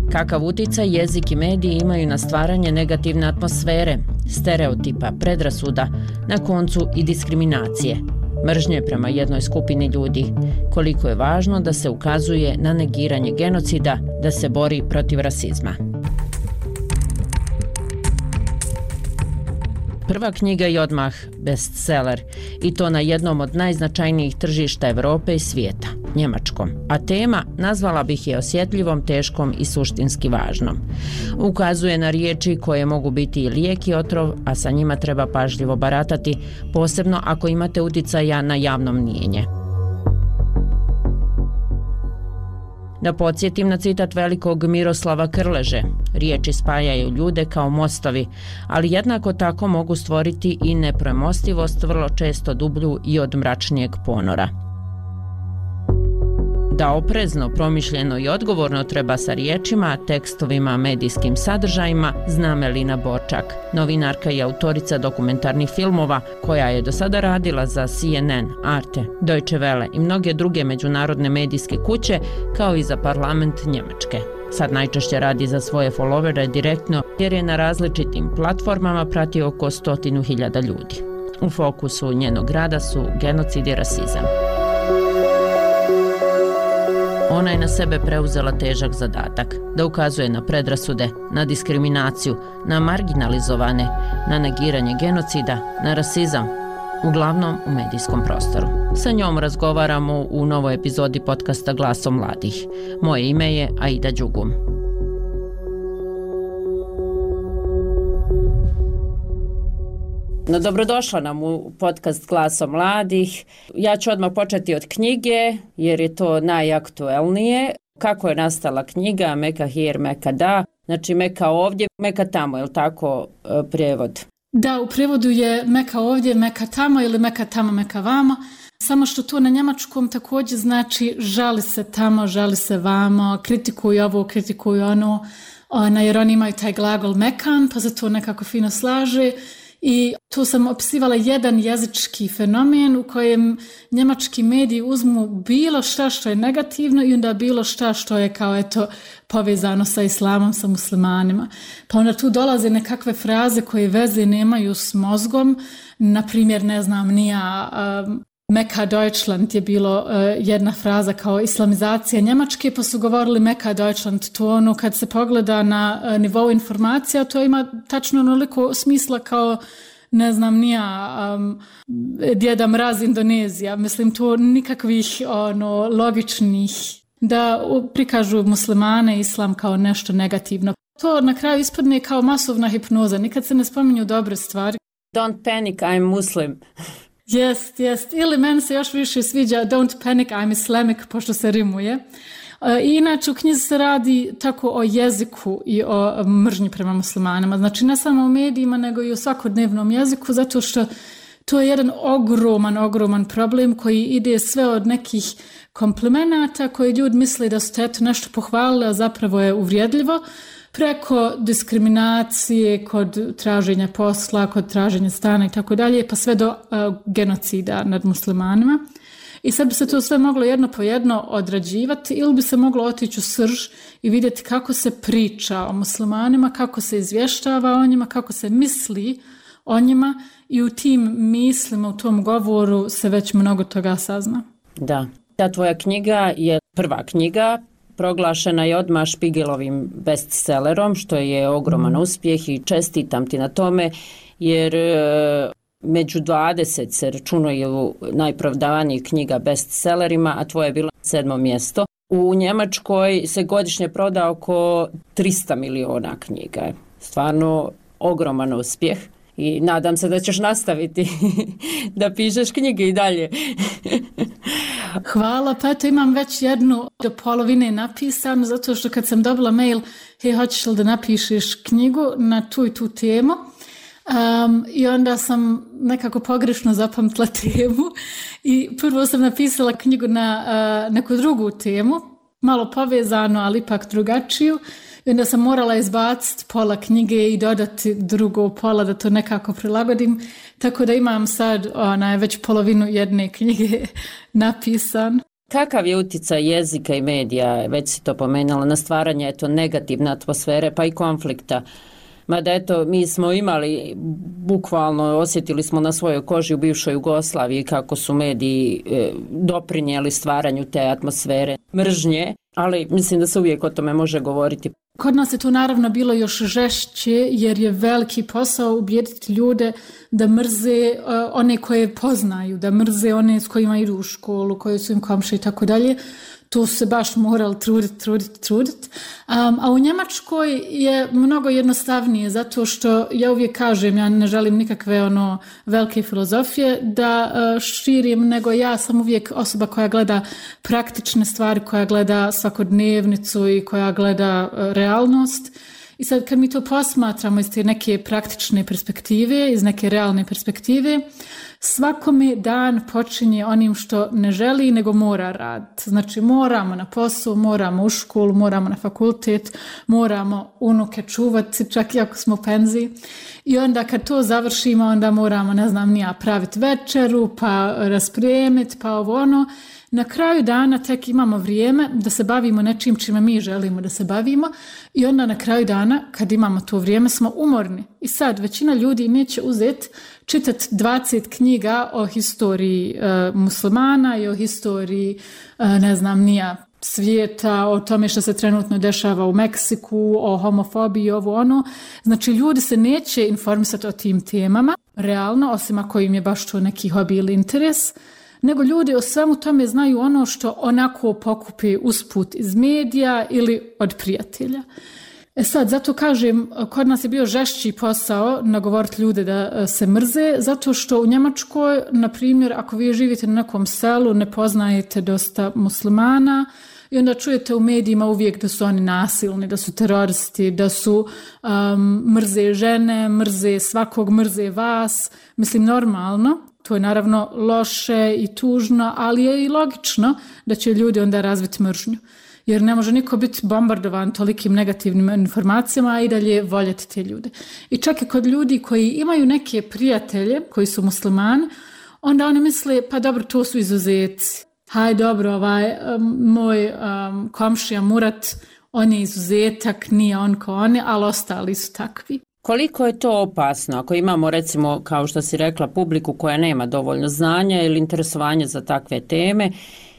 Kakav uticaj jezik i mediji imaju na stvaranje negativne atmosfere, stereotipa, predrasuda, na koncu i diskriminacije, mržnje prema jednoj skupini ljudi, koliko je važno da se ukazuje na negiranje genocida, da se bori protiv rasizma. Prva knjiga je odmah bestseller i to na jednom od najznačajnijih tržišta Evrope i svijeta, njemačkom. A tema, nazvala bih je osjetljivom, teškom i suštinski važnom. Ukazuje na riječi koje mogu biti i lijek i otrov, a sa njima treba pažljivo baratati, posebno ako imate uticaja na javno mnijenje. Da podsjetim na citat velikog Miroslava Krleže, riječi spajaju ljude kao mostovi, ali jednako tako mogu stvoriti i nepremostivost, vrlo često dublju i od mračnijeg ponora. Da oprezno, promišljeno i odgovorno treba sa riječima, tekstovima, medijskim sadržajima, zna Melina Borčak, novinarka i autorica dokumentarnih filmova, koja je do sada radila za C N N, Arte, Deutsche Welle i mnoge druge međunarodne medijske kuće, kao i za parlament Njemačke. Sad najčešće radi za svoje followere direktno, jer je na različitim platformama prati oko stotinu hiljada ljudi. U fokusu njenog rada su genocid i rasizam. Ona je na sebe preuzela težak zadatak, da ukazuje na predrasude, na diskriminaciju, na marginalizovane, na negiranje genocida, na rasizam, uglavnom u medijskom prostoru. Sa njom razgovaramo u novoj epizodi podcasta Glasom mladih. Moje ime je Aida Đugum. No, dobrodošla nam u podcast Glaso mladih. Ja ću odmah početi od knjige, jer je to najaktuelnije. Kako je nastala knjiga Meka hier, Meka da? Znači Meka ovdje, Meka tamo, je li tako prijevod? Da, u prijevodu je Meka ovdje, Meka tamo ili Meka tamo, Meka vamo. Samo što to na njemačkom također znači žali se tamo, žali se vamo, kritikuju ovo, kritikuju ono, ona, jer oni imaju taj glagol mekan, pa se to nekako fino slaže. I tu sam opisivala jedan jezički fenomen u kojem njemački mediji uzmu bilo šta što je negativno i onda bilo šta što je kao eto povezano sa islamom, sa muslimanima. Pa onda tu dolaze nekakve fraze koje veze nemaju s mozgom, na primjer ne znam nija um, Meka Deutschland je bilo uh, jedna fraza kao islamizacija Njemačke, pa su govorili Meka Deutschland, to ono kad se pogleda na uh, nivou informacija, to ima tačno onoliko smisla kao ne znam nija um, Djeda Mraz Indonezija, mislim to nikakvih ono logičnih da prikažu muslimane i islam kao nešto negativno. To na kraju ispadne kao masovna hipnoza, nikad se ne spominju dobre stvari. Don't panic, I'm Muslim. Jest, jest. Ili meni se još više sviđa Don't panic, I'm Islamic, pošto se rimuje. I inače u knjizi se radi tako o jeziku i o mržnji prema muslimanima. Znači ne samo u medijima, nego i o svakodnevnom jeziku, zato što to je jedan ogroman, ogroman problem koji ide sve od nekih komplimenata koji ljudi misle da su te eto nešto pohvalili, a zapravo je uvrijedljivo, preko diskriminacije kod traženja posla, kod traženja stana i tako dalje, pa sve do uh, genocida nad muslimanima. I sad bi se to sve moglo jedno po jedno odrađivati ili bi se moglo otići u srž i vidjeti kako se priča o muslimanima, kako se izvještava o njima, kako se misli o njima i u tim mislima, u tom govoru se već mnogo toga sazna. Da, ta tvoja knjiga je prva knjiga, proglašena je odmah Špigelovim bestsellerom, što je ogroman uspjeh i čestitam ti na tome, jer među dvadeset se računaju najprodavanijih knjiga bestsellerima, a tvoje je bilo sedmo mjesto. U Njemačkoj se godišnje proda oko trista miliona knjiga. Stvarno ogroman uspjeh. I nadam se da ćeš nastaviti da pišeš knjige i dalje. Hvala, pa eto imam već jednu do polovine napisanu, zato što kad sam dobila mail, hej, hoćeš li da napišeš knjigu na tu i tu temu? Um, I onda sam nekako pogrešno zapamtila temu i prvo sam napisala knjigu na uh, neku drugu temu, malo povezano, ali ipak drugačiju. I onda sam morala izbaciti pola knjige i dodati drugo pola da to nekako prilagodim. Tako da imam sad onaj, već polovinu jedne knjige napisan. Kakav je utjecaj jezika i medija, već si to pomenula, na stvaranje eto, negativne atmosfere pa i konflikta? Mada eto, mi smo imali, bukvalno osjetili smo na svojoj koži u bivšoj Jugoslaviji kako su mediji e, doprinijeli stvaranju te atmosfere mržnje, ali mislim da se uvijek o tome može govoriti. Kod nas je to naravno bilo još žešće jer je veliki posao ubijediti ljude da mrze uh, one koje poznaju, da mrze one s kojima idu u školu, koje su im komšije i tako dalje. Tu se baš morali truditi, truditi, truditi. Um, a u Njemačkoj je mnogo jednostavnije zato što ja uvijek kažem, ja ne želim nikakve ono velike filozofije da uh, širim, nego ja sam uvijek osoba koja gleda praktične stvari, koja gleda svakodnevnicu i koja gleda uh, realnost. I sad kad mi to posmatramo iz te neke praktične perspektive, iz neke realne perspektive, svakome dan počinje onim što ne želi nego mora raditi. Znači moramo na posao, moramo u školu, moramo na fakultet, moramo unuke čuvati čak i ako smo u penziji. I onda kad to završimo onda moramo, ne znam, nija praviti večeru, pa raspremiti, pa ovo ono. Na kraju dana tek imamo vrijeme da se bavimo nečim čime mi želimo da se bavimo i onda na kraju dana kad imamo to vrijeme smo umorni. I sad većina ljudi neće uzeti čitati dvadeset knjiga o historiji e, muslimana i o historiji, e, ne znam, nija svijeta, o tome što se trenutno dešava u Meksiku, o homofobiji, ovo ono. Znači ljudi se neće informisati o tim temama, realno, osim ako im je baš to neki hobi ili interes, nego ljudi o svemu tome znaju ono što onako pokupi usput iz medija ili od prijatelja. E sad, zato kažem, kod nas je bio žešći posao nagovoriti ljude da se mrze, zato što u Njemačkoj, na primjer, ako vi živite na nekom selu, ne poznajete dosta muslimana i onda čujete u medijima uvijek da su oni nasilni, da su teroristi, da su um, mrze žene, mrze svakog, mrze vas. Mislim, normalno. To je naravno loše i tužno, ali je i logično da će ljudi onda razviti mržnju. Jer ne može niko biti bombardovan tolikim negativnim informacijama, a i dalje voljeti te ljude. I čak i kod ljudi koji imaju neke prijatelje, koji su muslimani, onda oni misle, pa dobro, to su izuzeci. Haj, dobro, ovaj um, moj um, komšija Murat, on je izuzetak, nije on ko oni, ali ostali su takvi. Koliko je to opasno ako imamo, recimo, kao što si rekla, publiku koja nema dovoljno znanja ili interesovanja za takve teme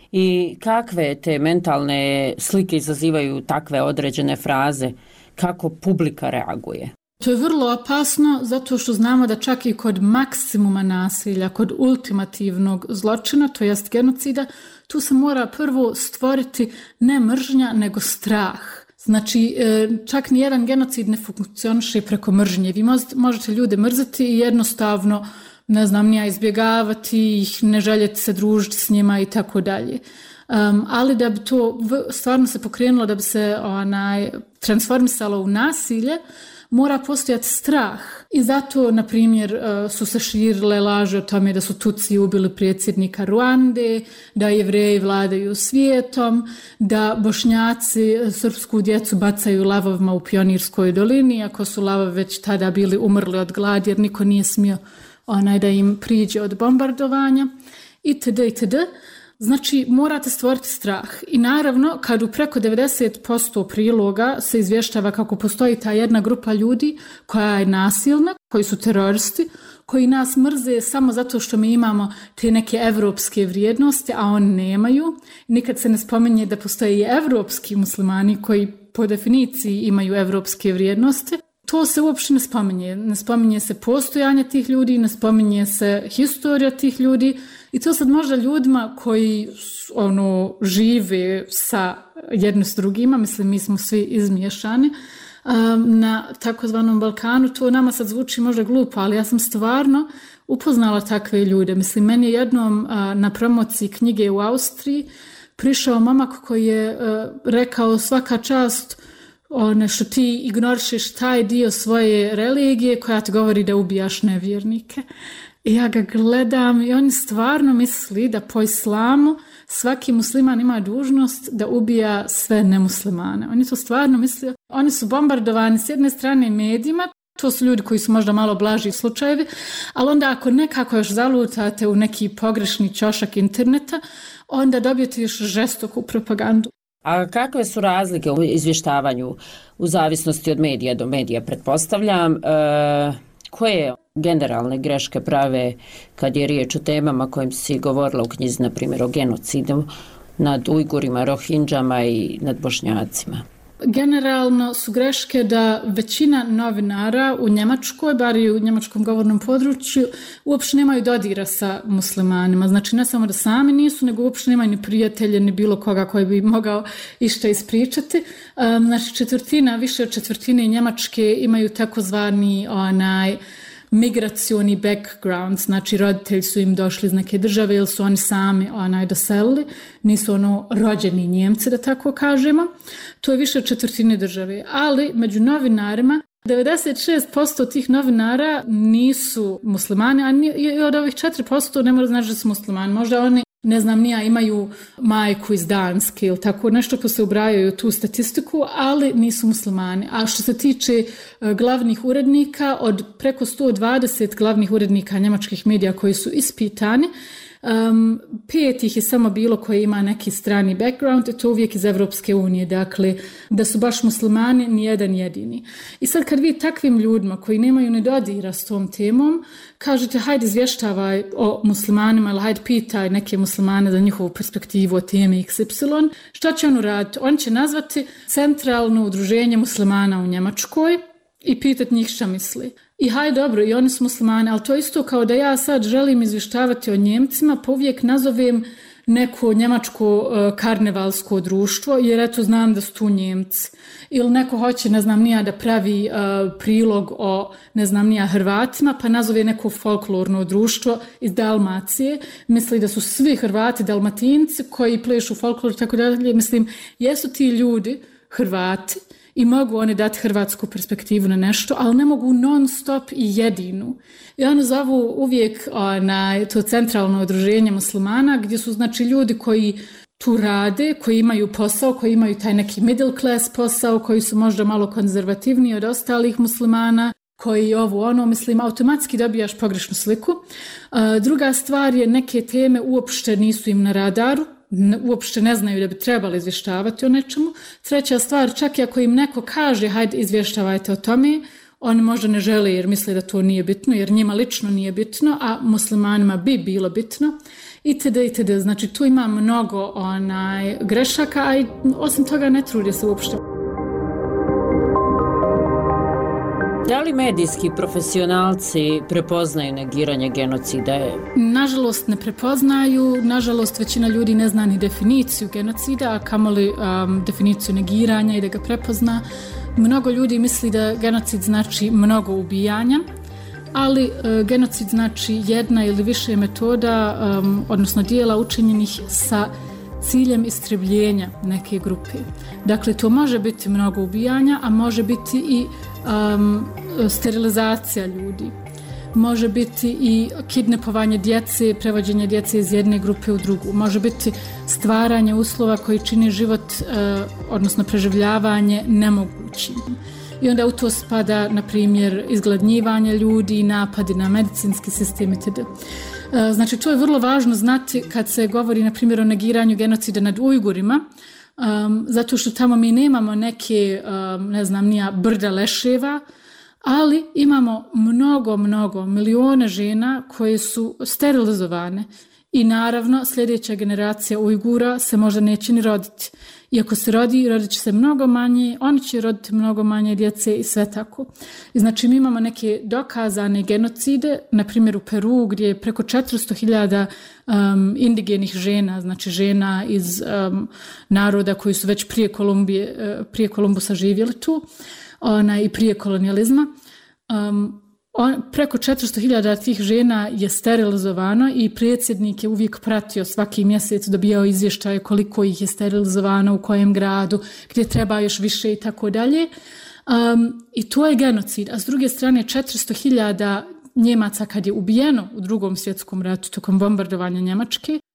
i kakve te mentalne slike izazivaju takve određene fraze, kako publika reaguje? To je vrlo opasno zato što znamo da čak i kod maksimuma nasilja, kod ultimativnog zločina, to jest genocida, tu se mora prvo stvoriti ne mržnja nego strah. Znači, čak ni jedan genocid ne funkcioniše preko mržnje. Vi možete ljude mrziti i jednostavno, ne znam, nija izbjegavati ih, ne željeti se družiti s njima i tako dalje. Um, ali da bi to stvarno se pokrenulo, da bi se onaj, transformisalo u nasilje, mora postojati strah. I zato, na primjer, su se širile laže o tome da su Tutsi ubili predsjednika Ruande, da Jevreji vladaju svijetom, da Bošnjaci srpsku djecu bacaju lavovima u Pionirskoj dolini, ako su lavovi već tada bili umrli od gladi jer niko nije smio onaj da im priđe od bombardovanja itd. itd. Znači, morate stvoriti strah. I naravno, kad u preko devedeset posto priloga se izvještava kako postoji ta jedna grupa ljudi koja je nasilna, koji su teroristi, koji nas mrze samo zato što mi imamo te neke evropske vrijednosti, a oni nemaju. Nikad se ne spominje da postoje i evropski muslimani koji po definiciji imaju evropske vrijednosti. To se uopšte ne spominje. Ne spominje se postojanje tih ljudi, ne spominje se historija tih ljudi i to sad možda ljudima koji ono, žive sa jednim s drugima, mislim mi smo svi izmiješani, um, na takozvanom Balkanu, to nama sad zvuči možda glupo, ali ja sam stvarno upoznala takve ljude. Mislim, meni je jednom uh, na promociji knjige u Austriji prišao momak koji je uh, rekao svaka čast one što ti ignorišeš taj dio svoje religije koja ti govori da ubijaš nevjernike. I ja ga gledam i oni stvarno misli da po islamu svaki musliman ima dužnost da ubija sve nemuslimane. Oni to stvarno misle. Oni su bombardovani s jedne strane medijima, to su ljudi koji su možda malo blaži slučajevi, ali onda ako nekako još zalutate u neki pogrešni ćošak interneta, onda dobijete još žestoku propagandu. A kakve su razlike u izvještavanju u zavisnosti od medija do medija, pretpostavljam? E, koje generalne greške prave kad je riječ o temama kojim si govorila u knjizi, na primjer o genocidu nad Ujgurima, Rohinđama i nad Bošnjacima? Generalno su greške da većina novinara u Njemačkoj, bar i u njemačkom govornom području, uopšte nemaju dodira sa muslimanima. Znači ne samo da sami nisu, nego uopšte nemaju ni prijatelje, ni bilo koga koji bi mogao išta ispričati. Um, znači četvrtina, više od četvrtine Njemačke imaju takozvani onaj migracioni background, znači roditelji su im došli iz neke države ili su oni sami onaj doselili, nisu ono rođeni Njemci, da tako kažemo. To je više od četvrtine države, ali među novinarima devedeset šest posto tih novinara nisu muslimani, a i od ovih četiri posto ne mora znači da su muslimani. Možda oni, ne znam nija, imaju majku iz Danske ili tako nešto, pa se ubrajaju tu statistiku, ali nisu muslimani. A što se tiče glavnih urednika, od preko sto dvadeset glavnih urednika njemačkih medija koji su ispitani, Um, pet ih je samo bilo koji ima neki strani background i to uvijek iz Evropske unije, dakle da su baš muslimani nijedan jedini. I sad kad vi takvim ljudima koji nemaju ni dodira s tom temom kažete hajde izvještavaj o muslimanima ili hajde pitaj neke muslimane za njihovu perspektivu o temi iks ipsilon, šta će on uraditi? On će nazvati Centralno udruženje muslimana u Njemačkoj i pitati njih šta misli. I haj dobro, i oni su muslimani, ali to je isto kao da ja sad želim izvještavati o Njemcima, pa uvijek nazovem neko njemačko uh, karnevalsko društvo, jer eto znam da su tu Njemci. Ili neko hoće, ne znam nija, da pravi uh, prilog o, ne znam nija, Hrvatima, pa nazove neko folklorno društvo iz Dalmacije. Misli da su svi Hrvati Dalmatinci koji plešu folklor i tako dalje. Mislim, jesu ti ljudi Hrvati, i mogu oni dati hrvatsku perspektivu na nešto, ali ne mogu non stop i jedinu. I oni zovu uvijek na to Centralno udruženje muslimana, gdje su znači ljudi koji tu rade, koji imaju posao, koji imaju taj neki middle class posao, koji su možda malo konzervativniji od ostalih muslimana, koji ovo ono, mislim, automatski dobijaš pogrešnu sliku. Druga stvar je, neke teme uopšte nisu im na radaru, uopšte ne znaju da bi trebali izvještavati o nečemu. Treća stvar, čak i ako im neko kaže hajde izvještavajte o tome, oni možda ne žele jer misle da to nije bitno, jer njima lično nije bitno, a muslimanima bi bilo bitno. Itd. itd. Znači tu ima mnogo onaj, grešaka, a i osim toga ne trudi se uopšte. Da li medijski profesionalci prepoznaju negiranje genocida? Nažalost ne prepoznaju, nažalost većina ljudi ne zna ni definiciju genocida, a kamoli um, definiciju negiranja i da ga prepozna. Mnogo ljudi misli da genocid znači mnogo ubijanja, ali uh, genocid znači jedna ili više metoda, um, odnosno dijela učinjenih sa ciljem istrebljenja neke grupe. Dakle, to može biti mnogo ubijanja, a može biti i um, sterilizacija ljudi. Može biti i kidnapovanje djece, prevođenje djece iz jedne grupe u drugu. Može biti stvaranje uslova koji čini život, uh, odnosno preživljavanje, nemogućim. I onda u to spada, na primjer, izgladnjivanje ljudi, napadi na medicinski sistem itd. Znači, to je vrlo važno znati kad se govori, na primjer, o negiranju genocida nad Ujgurima, um, zato što tamo mi nemamo neke, um, ne znam, nija brda leševa, ali imamo mnogo, mnogo, milione žena koje su sterilizovane. I naravno, sljedeća generacija Ujgura se možda neće ni roditi. Iako se rodi, rodit će se mnogo manje, oni će roditi mnogo manje djece i sve tako. I znači, mi imamo neke dokazane genocide, na primjer u Peru, gdje je preko četiristo hiljada um, indigenih žena, znači žena iz um, naroda koji su već prije Kolumbije, uh, prije Kolumbusa živjeli tu, ona, i prije kolonijalizma. Um, On, preko četiristo hiljada tih žena je sterilizovano i predsjednik je uvijek pratio svaki mjesec, dobijao izvještaje koliko ih je sterilizovano, u kojem gradu, gdje treba još više i tako dalje. Um, I to je genocid. A s druge strane, četiristo hiljada Njemaca kad je ubijeno u Drugom svjetskom ratu tokom bombardovanja Njemačke,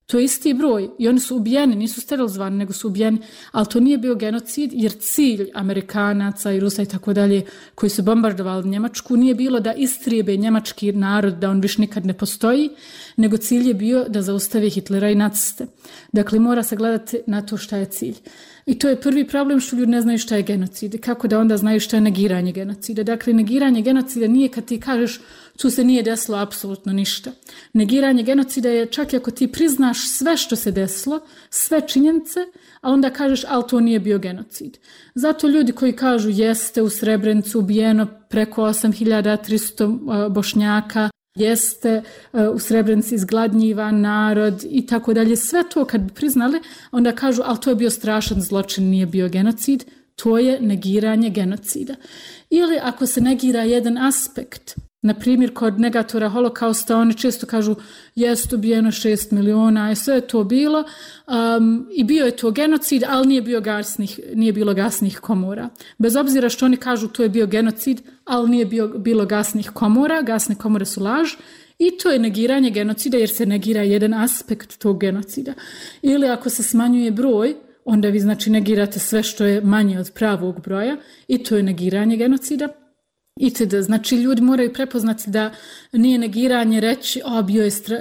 To je isti broj i oni su ubijeni, nisu sterilizovani, nego su ubijeni, ali to nije bio genocid jer cilj Amerikanaca i Rusa i tako dalje koji su bombardovali Njemačku nije bilo da istrijebe njemački narod, da on više nikad ne postoji, nego cilj je bio da zaustave Hitlera i naciste. Dakle, mora se gledati na to šta je cilj. I to je prvi problem što ljudi ne znaju šta je genocid. Kako da onda znaju šta je negiranje genocida. Dakle, negiranje genocida nije kad ti kažeš tu se nije desilo apsolutno ništa. Negiranje genocida je čak i ako ti priznaš sve što se desilo, sve činjenice, a onda kažeš ali to nije bio genocid. Zato ljudi koji kažu jeste u Srebrenicu ubijeno preko osam hiljada tristo Bošnjaka, jeste u Srebrenici izgladnjivan narod i tako dalje. Sve to kad bi priznali, onda kažu ali to je bio strašan zločin, nije bio genocid. To je negiranje genocida. Ili ako se negira jedan aspekt, na primjer kod negatora holokausta, oni često kažu jest ubijeno šest miliona i sve je to bilo um, i bio je to genocid, ali nije, bio gasnih, nije bilo gasnih komora. Bez obzira što oni kažu to je bio genocid, ali nije bio, bilo gasnih komora, gasne komore su laž i to je negiranje genocida jer se negira jedan aspekt tog genocida. Ili ako se smanjuje broj, onda vi znači negirate sve što je manje od pravog broja i to je negiranje genocida. Itd. Znači ljudi moraju prepoznati da nije negiranje reći o, bio je stra...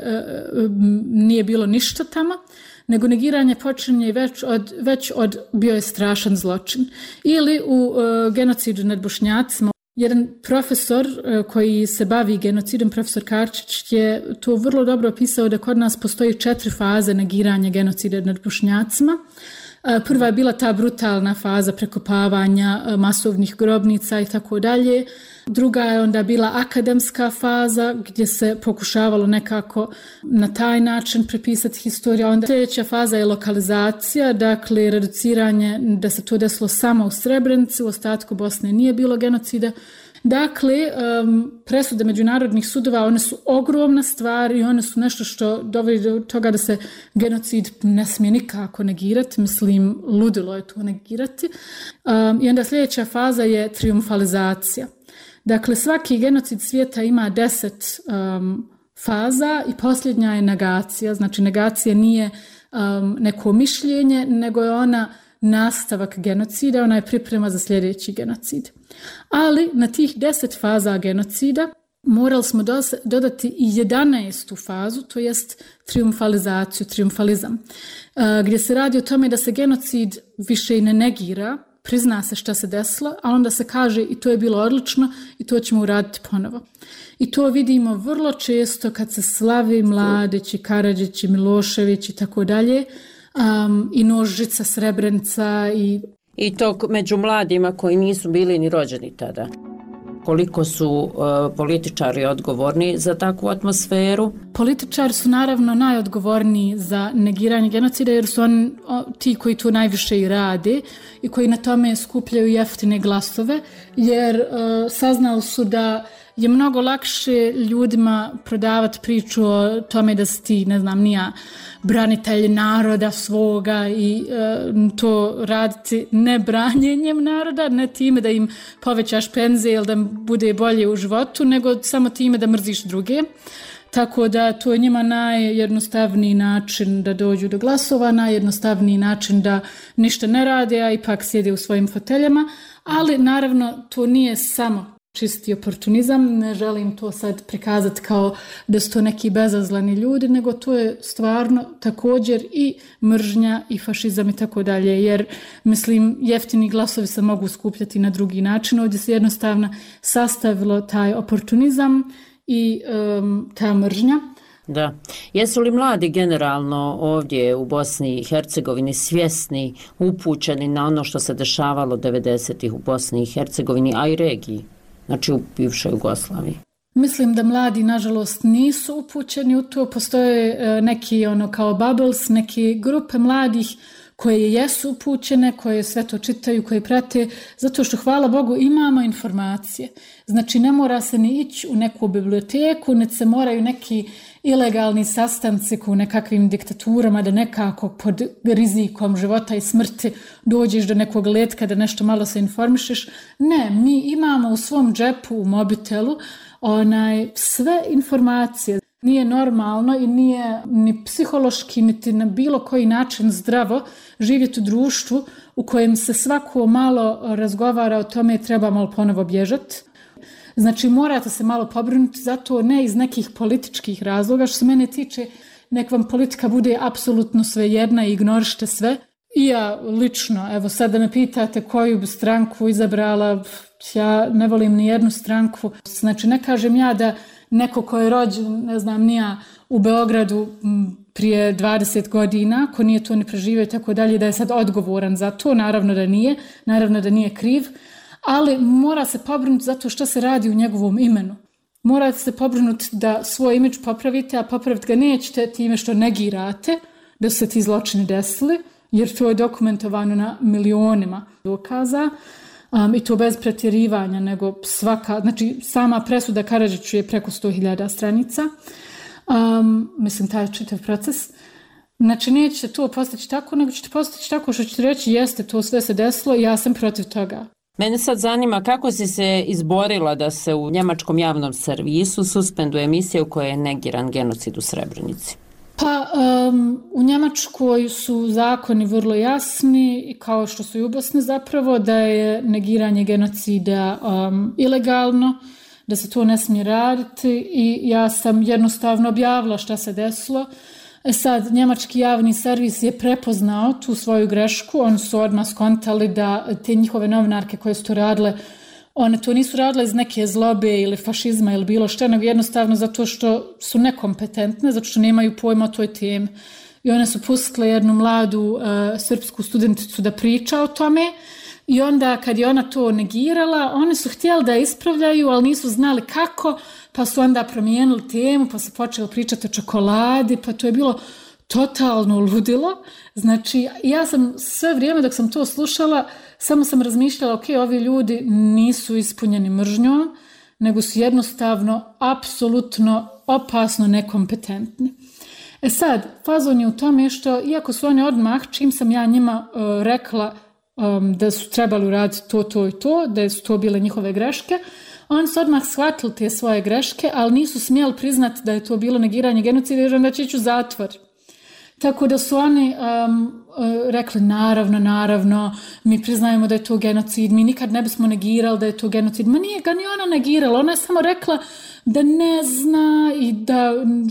nije bilo ništa tamo, nego negiranje počinje već od, već od bio je strašan zločin. Ili u uh, genocidu nad Bošnjacima, jedan profesor uh, koji se bavi genocidom, profesor Karčić, je to vrlo dobro opisao da kod nas postoji četiri faze negiranja genocida nad Bošnjacima. Prva je bila ta brutalna faza prekopavanja masovnih grobnica i tako dalje. Druga je onda bila akademska faza gdje se pokušavalo nekako na taj način prepisati historiju. Onda sljedeća faza je lokalizacija, dakle reduciranje da se to desilo samo u Srebrenici, u ostatku Bosne nije bilo genocida. Dakle, um, presude međunarodnih sudova, one su ogromna stvar i one su nešto što dovodi do toga da se genocid ne smije nikako negirati, mislim, ludilo je to negirati. Um, I onda sljedeća faza je triumfalizacija. Dakle, svaki genocid svijeta ima deset um, faza i posljednja je negacija. Znači, negacija nije um, neko mišljenje, nego je ona nastavak genocida, ona je priprema za sljedeći genocid. Ali na tih deset faza genocida morali smo dodati i jedanaestu fazu, to jest triumfalizaciju, triumfalizam, gdje se radi o tome da se genocid više i ne negira, prizna se šta se desilo, a onda se kaže i to je bilo odlično i to ćemo uraditi ponovo. I to vidimo vrlo često kad se slavi Mladić i Karadžić i Milošević i tako dalje, Um, i Nožica, Srebrenica i... I to među mladima koji nisu bili ni rođeni tada. Koliko su uh, političari odgovorni za takvu atmosferu? Političari su naravno najodgovorniji za negiranje genocida jer su oni o, ti koji to najviše i rade i koji na tome skupljaju jeftine glasove jer uh, saznali su da je mnogo lakše ljudima prodavati priču o tome da si ti, ne znam, nija branitelj naroda svoga i e, to raditi ne branjenjem naroda, ne time da im povećaš penzije ili da bude bolje u životu, nego samo time da mrziš druge. Tako da to je njima najjednostavniji način da dođu do glasova, najjednostavniji način da ništa ne rade, a ipak sjede u svojim foteljama, ali naravno to nije samo čisti oportunizam, ne želim to sad prikazati kao da su to neki bezazleni ljudi, nego to je stvarno također i mržnja i fašizam i tako dalje, jer mislim jeftini glasovi se mogu skupljati na drugi način, ovdje se jednostavno sastavilo taj oportunizam i um, ta mržnja. Da. Jesu li mladi generalno ovdje u Bosni i Hercegovini svjesni, upućeni na ono što se dešavalo devedesetih u Bosni i Hercegovini, a i regiji? Znači u bivšoj Jugoslaviji. Mislim da mladi, nažalost, nisu upućeni u to. Postoje neki ono kao bubbles, neke grupe mladih koje jesu upućene, koje sve to čitaju, koje prate, zato što, hvala Bogu, imamo informacije. Znači, ne mora se ni ići u neku biblioteku, ne se moraju neki ilegalni sastanci u nekakvim diktaturama da nekako pod rizikom života i smrti dođeš do nekog letka da nešto malo se informišeš. Ne, mi imamo u svom džepu, u mobitelu, onaj, sve informacije. Nije normalno i nije ni psihološki, niti na bilo koji način zdravo živjeti u društvu u kojem se svako malo razgovara o tome trebamo li ponovo bježati. Znači morate se malo pobrinuti, zato ne iz nekih političkih razloga. Što se mene tiče, nek vam politika bude apsolutno svejedna i ignorište sve. I ja lično, evo sad da me pitate koju bi stranku izabrala, ja ne volim ni jednu stranku. Znači ne kažem ja da neko ko je rođen, ne znam, nija u Beogradu prije dvadeset godina, ko nije to ni preživio i tako dalje, da je sad odgovoran za to, naravno da nije, naravno da nije kriv, ali mora se pobrinuti zato što se radi u njegovom imenu. Morate se pobrinuti da svoj imidž popravite, a popraviti ga nećete time što negirate da su se ti zločini desili, jer to je dokumentovano na milionima dokaza. Um, I to bez pretjerivanja, nego svaka, znači sama presuda Karadžiću je preko sto hiljada stranica, um, mislim taj čitav proces. Znači neće to postići tako, nego ćete postići tako što ćete reći jeste, to sve se desilo i ja sam protiv toga. Mene sad zanima kako si se izborila da se u njemačkom javnom servisu suspenduje emisija u kojoj je negiran genocid u Srebrenici. Pa um, u Njemačkoj su zakoni vrlo jasni i kao što su i u Bosni zapravo da je negiranje genocida um, ilegalno, da se to ne smije raditi i ja sam jednostavno objavila šta se desilo. E sad, njemački javni servis je prepoznao tu svoju grešku, oni su odmah skontali da te njihove novinarke koje su to radile, one to nisu radile iz neke zlobe ili fašizma ili bilo što, nego jednostavno zato što su nekompetentne, zato što nemaju pojma o toj temi. I one su pustile jednu mladu uh, srpsku studenticu da priča o tome i onda kad je ona to negirala, oni su htjeli da je ispravljaju, ali nisu znali kako, pa su onda promijenili temu, pa su počeli pričati o čokoladi, pa to je bilo totalno ludilo. Znači, ja sam sve vrijeme dok sam to slušala, samo sam razmišljala, ok, ovi ljudi nisu ispunjeni mržnjom, nego su jednostavno, apsolutno, opasno nekompetentni. E sad, fazon je u tome što, iako su oni odmah, čim sam ja njima uh, rekla um, da su trebali uraditi to, to i to, da su to bile njihove greške, oni su odmah shvatili te svoje greške, ali nisu smjeli priznati da je to bilo negiranje genocida, jer onda će ići u zatvor. Tako da su oni um, rekli naravno, naravno, mi priznajemo da je to genocid, mi nikad ne bismo negirali da je to genocid. Ma nije ga ni ona negirala, ona je samo rekla da ne zna i da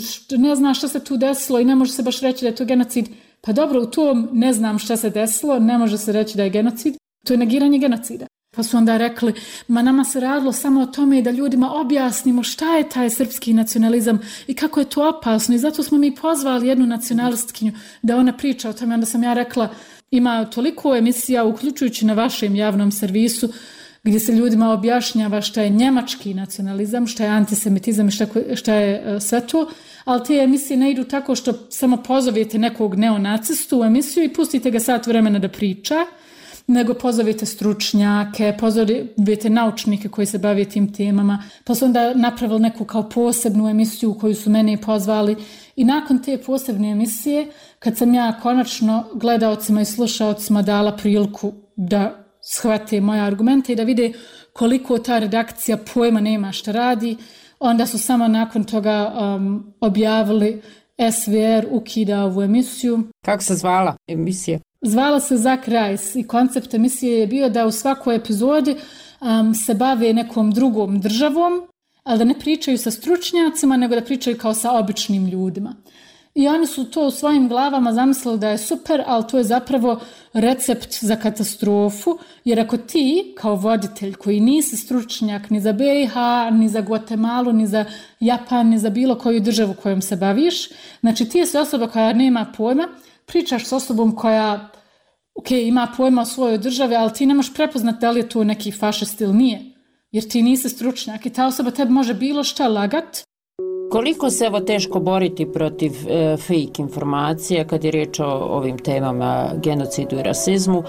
ne zna šta se tu desilo i ne može se baš reći da je to genocid. Pa dobro, u tom ne znam šta se desilo, ne može se reći da je genocid, to je negiranje genocida. Pa su onda rekli, ma nama se radilo samo o tome da ljudima objasnimo šta je taj srpski nacionalizam i kako je to opasno i zato smo mi pozvali jednu nacionalistkinju da ona priča o tome. Onda sam ja rekla, ima toliko emisija, uključujući na vašem javnom servisu, gdje se ljudima objašnjava šta je njemački nacionalizam, šta je antisemitizam i šta, šta je sve to, ali te emisije ne idu tako što samo pozovete nekog neonacistu u emisiju i pustite ga sat vremena da priča, nego pozovite stručnjake, pozovite naučnike koji se bave tim temama, pa su onda napravili neku kao posebnu emisiju u koju su mene pozvali i nakon te posebne emisije, kad sam ja konačno gledaocima i slušaocima dala priliku da shvate moje argumente i da vide koliko ta redakcija pojma nema šta radi, onda su samo nakon toga um, objavili S V R ukida ovu emisiju. Kako se zvala emisija? Zvala se Zak Rajs i koncept emisije je bio da u svakoj epizodi um, se bave nekom drugom državom, ali da ne pričaju sa stručnjacima, nego da pričaju kao sa običnim ljudima. I oni su to u svojim glavama zamislili da je super, ali to je zapravo recept za katastrofu, jer ako ti, kao voditelj koji nisi stručnjak ni za B i H, ni za Guatemalu, ni za Japan, ni za bilo koju državu kojom se baviš, znači ti si osoba koja nema pojma, pričaš s osobom koja ok, ima pojma o svojoj državi, ali ti ne možeš prepoznati da li je to neki fašist ili nije, jer ti nisi stručnjak i ta osoba tebi može bilo šta lagat. Koliko se evo teško boriti protiv e, fake informacija kad je riječ o ovim temama genocidu i rasizmu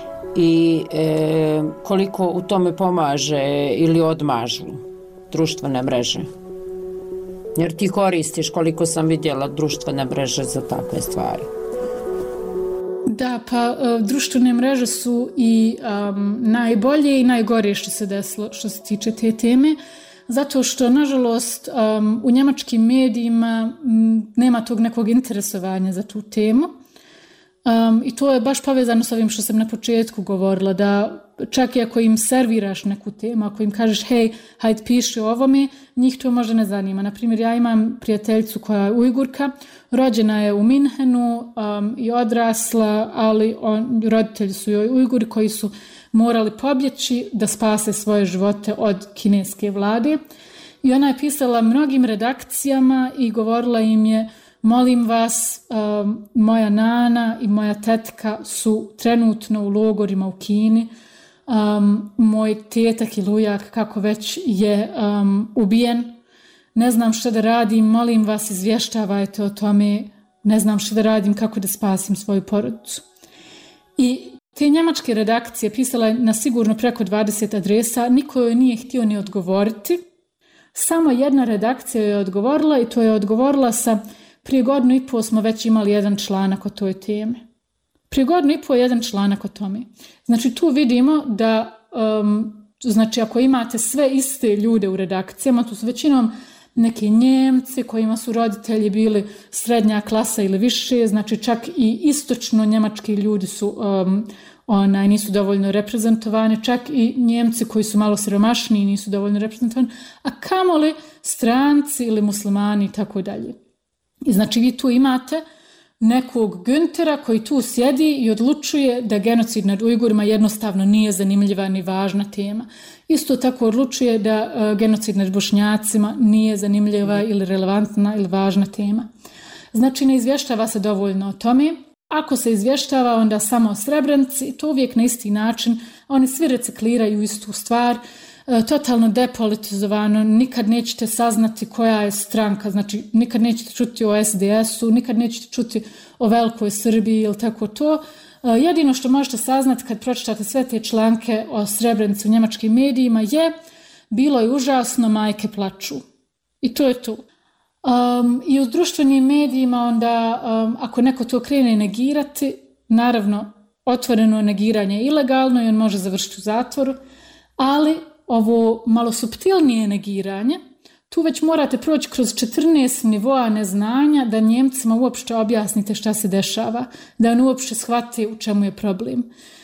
i e, koliko u tome pomaže ili odmažu društvene mreže? Jer ti koristiš, koliko sam vidjela, društvene mreže za takve stvari. Da, pa društvene mreže su i um, najbolje i najgore što se desilo što se tiče te teme. zato što, nažalost, um, u njemačkim medijima m, nema tog nekog interesovanja za tu temu. Um, I to je baš povezano s ovim što sam na početku govorila, da čak i ako im serviraš neku temu, ako im kažeš hej, hajde piši o ovome, njih to možda ne zanima. Naprimjer, ja imam prijateljicu koja je Ujgurka, rođena je u Minhenu um, i odrasla, ali on, roditelji su joj Ujguri koji su morali pobjeći da spase svoje živote od kineske vlade. I ona je pisala mnogim redakcijama i govorila im je: molim vas, um, moja nana i moja tetka su trenutno u logorima u Kini. Um, moj tetak ili ujak, kako već, je um, ubijen. Ne znam što da radim, molim vas, izvještavajte o tome. Ne znam što da radim, kako da spasim svoju porodicu. I te njemačke redakcije pisala je na sigurno preko dvadeset adresa, niko joj nije htio ni odgovoriti. Samo jedna redakcija je odgovorila i to je odgovorila sa: prije godinu i pol smo već imali jedan članak o toj temi. Prije godinu i pol jedan članak o tome. Znači tu vidimo da, um, znači ako imate sve iste ljude u redakcijama, tu su većinom neki Njemci kojima su roditelji bili srednja klasa ili više, znači čak i istočno njemački ljudi su um, onaj, nisu dovoljno reprezentovani, čak i Njemci koji su malo siromašniji nisu dovoljno reprezentovani, a kamoli stranci ili muslimani i tako dalje. I znači vi tu imate nekog Güntera koji tu sjedi i odlučuje da genocid nad Ujgurima jednostavno nije zanimljiva ni važna tema. Isto tako odlučuje da uh, genocid nad Bošnjacima nije zanimljiva ili relevantna ili važna tema. Znači ne izvještava se dovoljno o tome. Ako se izvještava, onda samo o Srebrenici, to uvijek na isti način. Oni svi recikliraju istu stvar. Totalno depolitizovano, nikad nećete saznati koja je stranka, znači nikad nećete čuti o S D S-u, nikad nećete čuti o Velikoj Srbiji ili tako to. Jedino što možete saznati kad pročitate sve te članke o Srebrenici u njemačkim medijima je: bilo je užasno, majke plaču. I to je to. Um, I u društvenim medijima onda, um, ako neko to krene negirati, naravno otvoreno negiranje je ilegalno i on može završiti u zatvoru, ali ovo malo suptilnije negiranje, tu već morate proći kroz četrnaest nivoa neznanja da Njemcima uopšte objasnite šta se dešava, da on uopšte shvati u čemu je problem.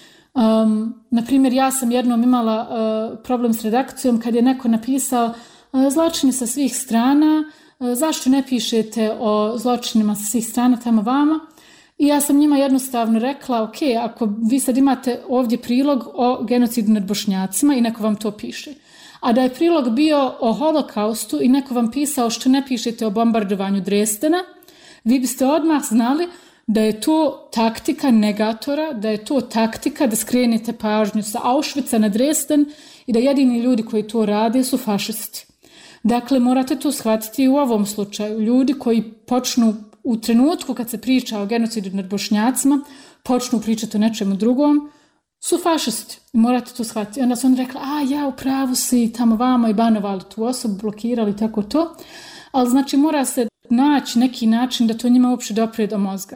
Um, naprimjer, ja sam jednom imala uh, problem s redakcijom kad je neko napisao uh, zločini sa svih strana, uh, zašto ne pišete o zločinima sa svih strana tamo vama? I ja sam njima jednostavno rekla: ok, ako vi sad imate ovdje prilog o genocidu nad Bošnjacima i neko vam to piše, a da je prilog bio o holokaustu i neko vam pisao što ne pišete o bombardovanju Dresdena, vi biste odmah znali da je to taktika negatora, da je to taktika da skrenete pažnju sa Auschwitza na Dresden i da jedini ljudi koji to rade su fašisti. Dakle, morate to shvatiti i u ovom slučaju. Ljudi koji počnu u trenutku kad se priča o genocidu nad Bošnjacima, počnu pričati o nečemu drugom, su fašisti. Morate to shvatiti. Onda su oni rekli: a ja, u pravu si, tamo vamo, i banovali tu osobu, blokirali, tako to. Ali znači mora se naći neki način da to njima uopće dopre do mozga.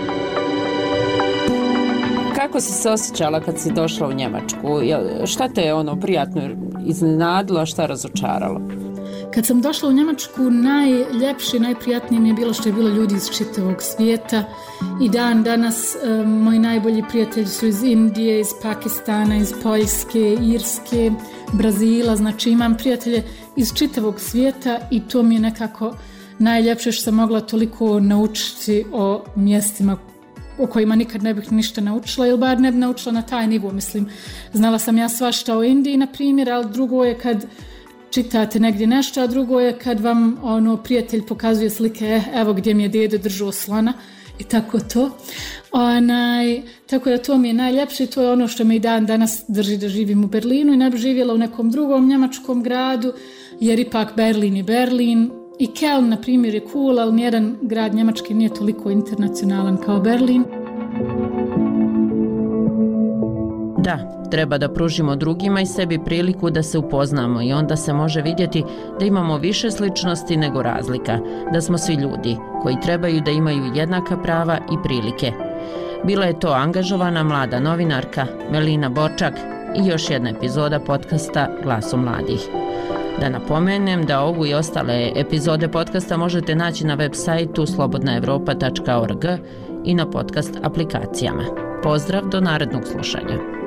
Kako si se osjećala kad si došla u Njemačku? Šta te je ono prijatno iznenadilo, a šta razočaralo? Kad sam došla u Njemačku, najljepše, najprijatnije mi je bilo što je bilo ljudi iz čitavog svijeta. I dan danas um, moji najbolji prijatelji su iz Indije, iz Pakistana, iz Poljske, Irske, Brazila. Znači imam prijatelje iz čitavog svijeta i to mi je nekako najljepše što sam mogla toliko naučiti o mjestima o kojima nikad ne bih ništa naučila, ili bar ne bi naučila na taj nivo. Mislim, znala sam ja svašta o Indiji, na primjer, ali drugo je kad čitate negdje nešto, a drugo je kad vam ono, prijatelj pokazuje slike, eh, evo gdje mi je dedo držao slona i tako to. Onaj, tako da to mi je najljepše i to je ono što me i dan danas drži da živim u Berlinu i ne bi živjela u nekom drugom njemačkom gradu, jer ipak Berlin je Berlin. I Köln, na primjer, je cool, ali nijedan grad Njemačke nije toliko internacionalan kao Berlin. Da, treba da pružimo drugima i sebi priliku da se upoznamo i onda se može vidjeti da imamo više sličnosti nego razlika, da smo svi ljudi koji trebaju da imaju jednaka prava i prilike. Bila je to angažovana mlada novinarka Melina Borčak i još jedna epizoda podcasta Glasu mladih. Da napomenem da ovu i ostale epizode podcasta možete naći na web sajtu slobodna evropa tačka org i na podcast aplikacijama. Pozdrav do narednog slušanja.